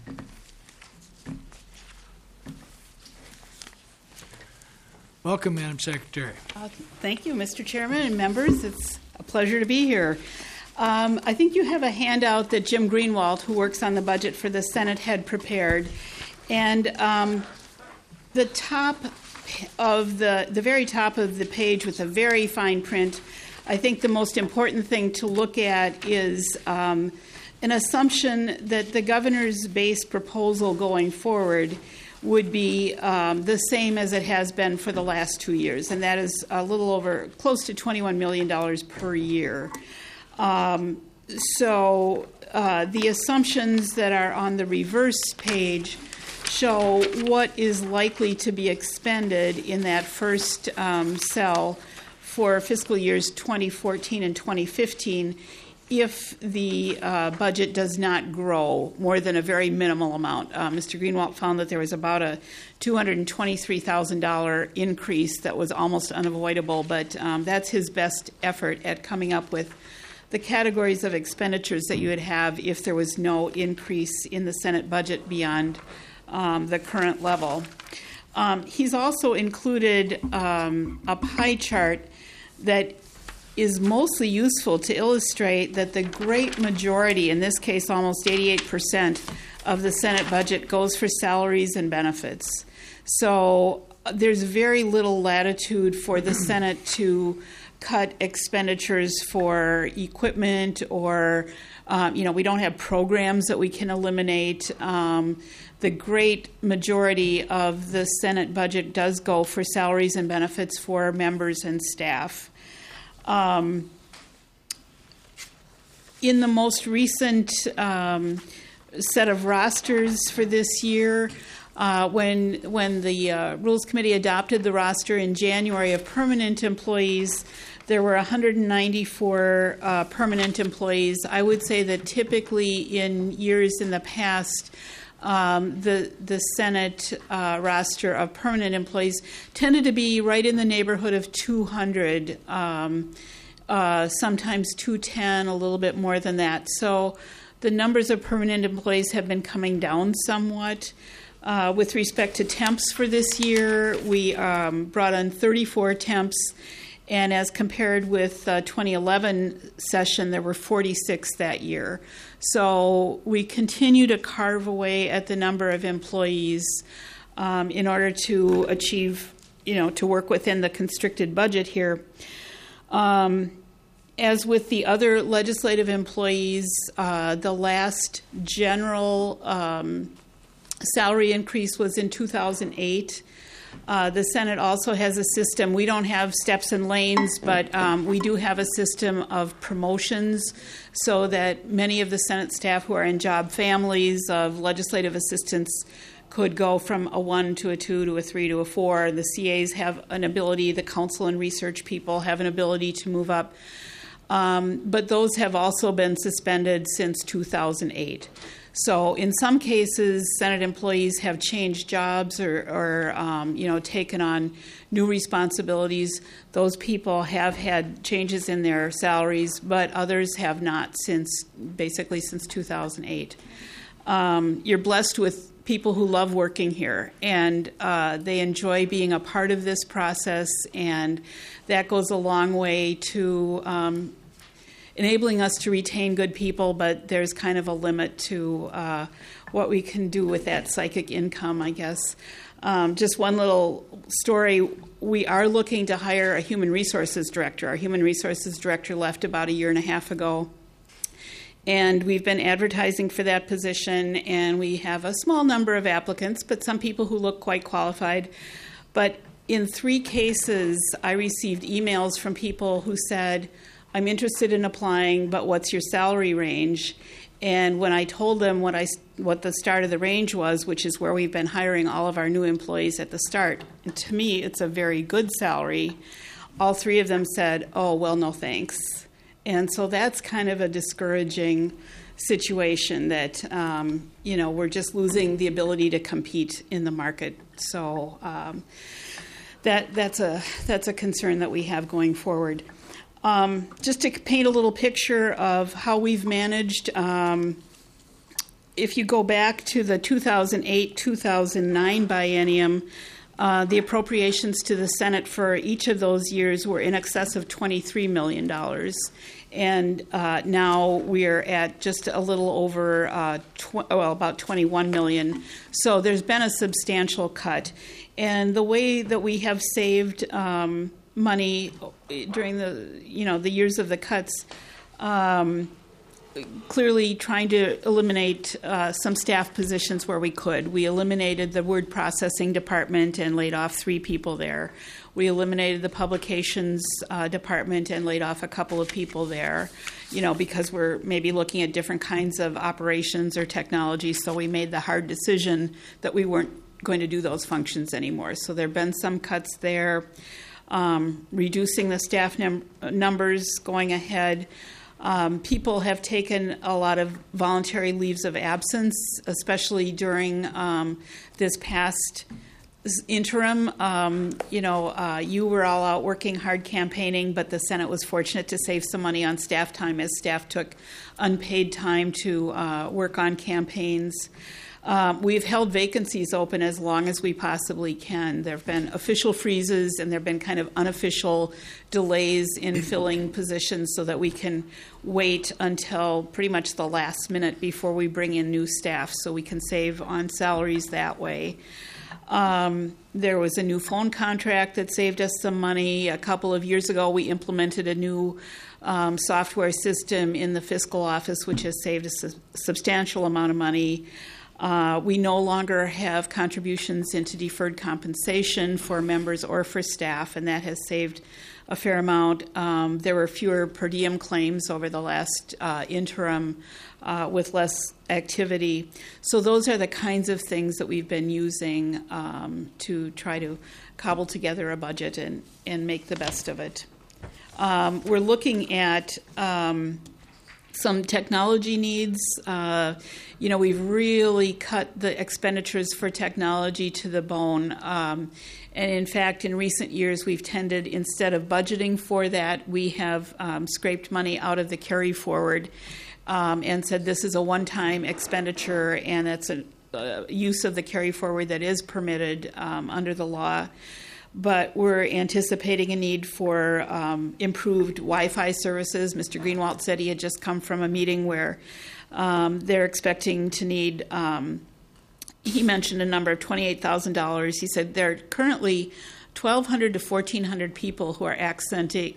Welcome, Madam Secretary. Thank you, Mr. Chairman and members. It's a pleasure to be here. I think you have a handout that Jim Greenwald, who works on the budget for the Senate, had prepared. And the top of the very top of the page with a very fine print, I think the most important thing to look at is an assumption that the governor's base proposal going forward would be the same as it has been for the last 2 years, and that is a little over, close to $21 million per year. So the assumptions that are on the reverse page show what is likely to be expended in that first cell for fiscal years 2014 and 2015 if the budget does not grow more than a very minimal amount. Mr. Greenwald found that there was about a $223,000 increase that was almost unavoidable, but that's his best effort at coming up with the categories of expenditures that you would have if there was no increase in the Senate budget beyond the current level. He's also included a pie chart that is mostly useful to illustrate that the great majority, in this case almost 88% of the Senate budget, goes for salaries and benefits. So there's very little latitude for the Senate to cut expenditures for equipment or, we don't have programs that we can eliminate. The great majority of the Senate budget does go for salaries and benefits for members and staff. In the most recent set of rosters for this year, when the Rules Committee adopted the roster in January of permanent employees, there were 194 permanent employees. I would say that typically in years in the past, the Senate roster of permanent employees tended to be right in the neighborhood of 200, sometimes 210, a little bit more than that. So the numbers of permanent employees have been coming down somewhat. With respect to temps for this year, we brought on 34 temps, and as compared with 2011 session, there were 46 that year. So we continue to carve away at the number of employees in order to achieve, to work within the constricted budget here. As with the other legislative employees, the last general salary increase was in 2008. The Senate also has a system. We don't have steps and lanes, but we do have a system of promotions so that many of the Senate staff who are in job families of legislative assistants could go from a 1 to a 2 to a 3 to a 4. The CAs have an ability, the counsel and research people have an ability to move up. But those have also been suspended since 2008. So in some cases, Senate employees have changed jobs or taken on new responsibilities. Those people have had changes in their salaries, but others have not since 2008. You're blessed with people who love working here, and they enjoy being a part of this process, and that goes a long way to enabling us to retain good people, but there's kind of a limit to what we can do with that psychic income, I guess. Just one little story. We are looking to hire a human resources director. Our human resources director left about a year and a half ago. And we've been advertising for that position, and we have a small number of applicants, but some people who look quite qualified. But in 3 cases, I received emails from people who said, I'm interested in applying, but what's your salary range? And when I told them what the start of the range was, which is where we've been hiring all of our new employees at the start, and to me, it's a very good salary, all 3 of them said, oh, well, no thanks. And so that's kind of a discouraging situation that, we're just losing the ability to compete in the market. So that's a concern that we have going forward. Just to paint a little picture of how we've managed, if you go back to the 2008-2009 biennium, the appropriations to the Senate for each of those years were in excess of $23 million. And now we're at just a little over, about $21 million. So there's been a substantial cut. And the way that we have saved money during the years of the cuts, clearly trying to eliminate some staff positions where we could. We eliminated the word processing department and laid off 3 people there. We eliminated the publications department and laid off a couple of people there, because we're maybe looking at different kinds of operations or technology. So we made the hard decision that we weren't going to do those functions anymore. So there have been some cuts there. Reducing the staff numbers going ahead. People have taken a lot of voluntary leaves of absence, especially during this past interim. You were all out working hard campaigning, but the Senate was fortunate to save some money on staff time as staff took unpaid time to work on campaigns. We've held vacancies open as long as we possibly can. There have been official freezes and there have been kind of unofficial delays in filling positions so that we can wait until pretty much the last minute before we bring in new staff so we can save on salaries that way. There was a new phone contract that saved us some money. A couple of years ago, we implemented a new software system in the fiscal office, which has saved us a substantial amount of money. We no longer have contributions into deferred compensation for members or for staff, and that has saved a fair amount. There were fewer per diem claims over the last interim with less activity. So those are the kinds of things that we've been using to try to cobble together a budget and make the best of it. We're looking at some technology needs. We've really cut the expenditures for technology to the bone. And in fact, in recent years, we've tended, instead of budgeting for that, we have scraped money out of the carry forward and said this is a one-time expenditure and it's a use of the carry forward that is permitted under the law. But we're anticipating a need for improved Wi-Fi services. Mr. Greenwald said he had just come from a meeting where they're expecting to need, he mentioned a number of $28,000. He said there are currently 1,200 to 1,400 people who are accessing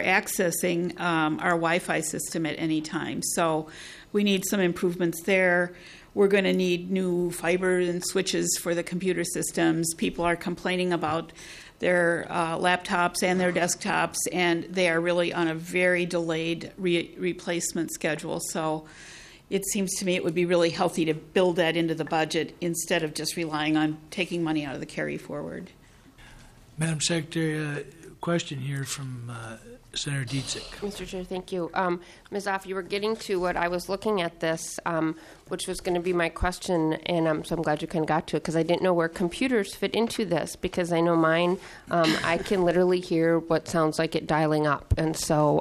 our Wi-Fi system at any time. So we need some improvements there. We're going to need new fiber and switches for the computer systems. People are complaining about their laptops and their desktops, and they are really on a very delayed replacement schedule. So it seems to me it would be really healthy to build that into the budget instead of just relying on taking money out of the carry forward. Madam Secretary, a question here from Senator Dietzick. Mr. Chair, thank you. Ms. Off, you were getting to what I was looking at this, which was going to be my question, and so I'm glad you kind of got to it, because I didn't know where computers fit into this, because I know mine, I can literally hear what sounds like it dialing up, and so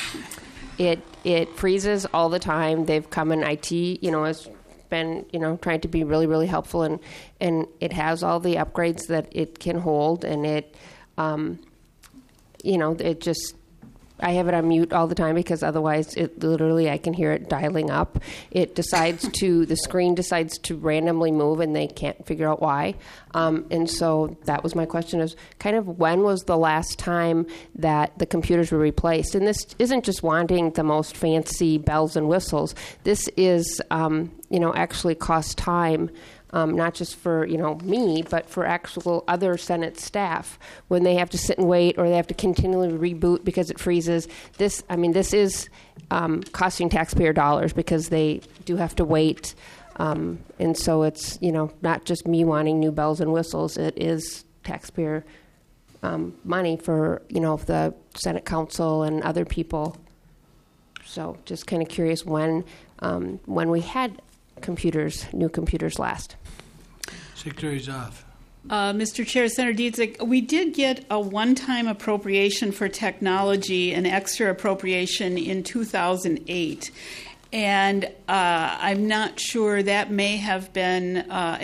it freezes all the time. They've come in IT, has been, trying to be really, really helpful, and it has all the upgrades that it can hold, and it, it just I have it on mute all the time because otherwise it literally I can hear it dialing up. It decides the screen decides to randomly move and they can't figure out why. And so that was my question, is kind of when was the last time that the computers were replaced? And this isn't just wanting the most fancy bells and whistles. This is, actually costs time. Not just for me, but for actual other Senate staff when they have to sit and wait or they have to continually reboot because it freezes. This is costing taxpayer dollars because they do have to wait, and so it's not just me wanting new bells and whistles. It is taxpayer money for the Senate Council and other people. So just kind of curious when we had new computers last. Secretary Zoff. Mr. Chair, Senator Dietzick, we did get a one-time appropriation for technology, an extra appropriation in 2008. And I'm not sure that may have been,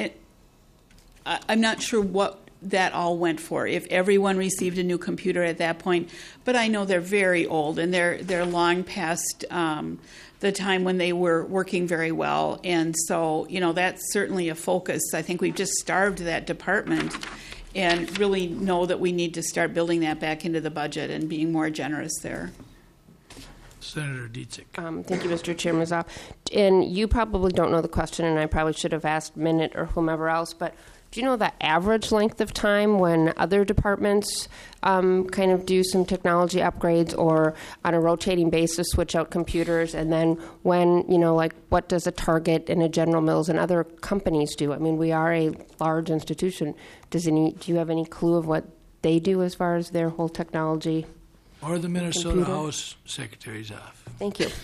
I'm not sure what that all went for, if everyone received a new computer at that point. But I know they're very old and they're long past the time when they were working very well. And so, that's certainly a focus. I think we've just starved that department and really know that we need to start building that back into the budget and being more generous there. Senator Dietzick. Thank you, Mr. Chairman. And you probably don't know the question, and I probably should have asked Minute or whomever else, but do you know the average length of time when other departments kind of do some technology upgrades or on a rotating basis switch out computers? And then when, what does a Target and a General Mills and other companies do? I mean, we are a large institution. Do you have any clue of what they do as far as their whole technology? Or the Minnesota House Secretary's office. Thank you.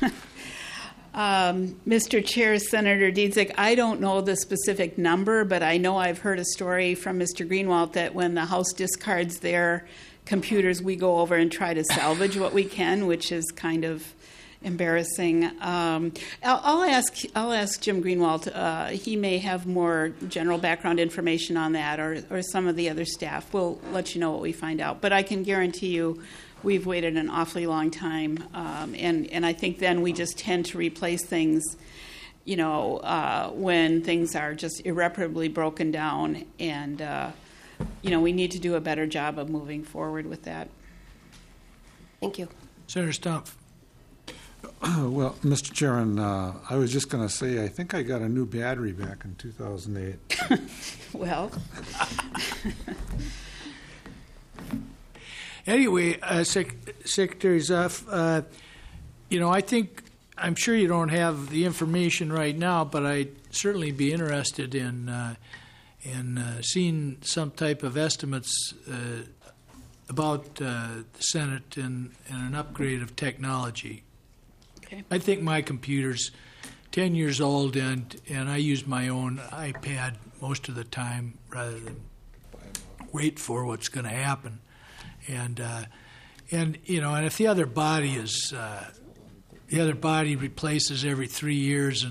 Mr. Chair, Senator Dietzick, I don't know the specific number, but I know I've heard a story from Mr. Greenwald that when the House discards their computers, we go over and try to salvage what we can, which is kind of embarrassing. I'll ask Jim Greenwald. He may have more general background information on that, or some of the other staff. We'll let you know what we find out. But I can guarantee you, we've waited an awfully long time, and I think then we just tend to replace things, when things are just irreparably broken down, and we need to do a better job of moving forward with that. Thank you. Senator Stumpf. Well, Mr. Chairman, I was just going to say I think I got a new battery back in 2008. Well. Anyway, Secretary Zoff, I'm sure you don't have the information right now, but I'd certainly be interested in seeing some type of estimates about the Senate and an upgrade of technology. Okay. I think my computer's 10 years old, and I use my own iPad most of the time rather than wait for what's going to happen. And if the other body replaces every 3 years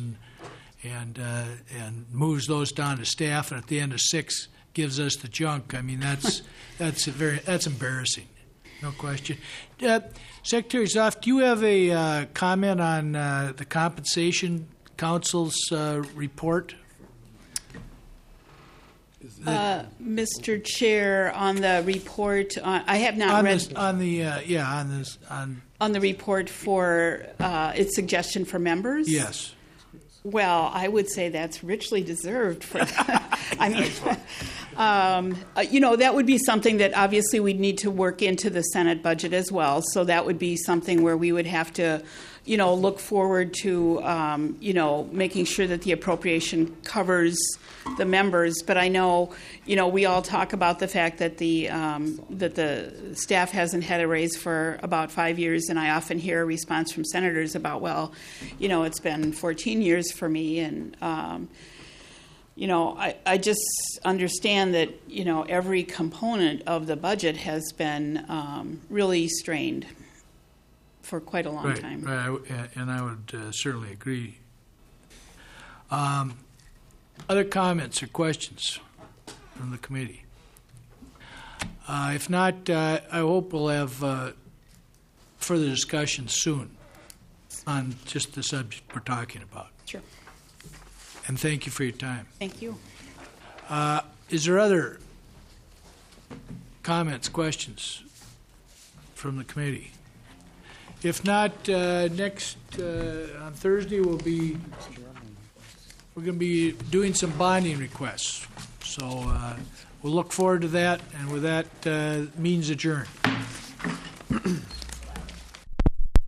and moves those down to staff, and at the end of 6 gives us the junk. I mean, that's embarrassing, no question. Secretary Zoff, do you have a comment on the Compensation Council's report? Mr. Chair, on the report, I have not read on the report for its suggestion for members. Yes. Well, I would say that's richly deserved. I mean, that would be something that obviously we'd need to work into the Senate budget as well. So that would be something where we would have to, look forward to, making sure that the appropriation covers the members. But I know, we all talk about the fact that the staff hasn't had a raise for about 5 years, and I often hear a response from senators about, well, it's been 14 years for me, and I just understand that every component of the budget has been really strained for quite a long time. Right, and I would certainly agree. Other comments or questions from the committee? If not, I hope we'll have further discussion soon on just the subject we're talking about. Sure. And thank you for your time. Thank you. Is there other comments, questions from the committee? If not, next on Thursday we're going to be doing some bonding requests. So we'll look forward to that. And with that, meeting's adjourned.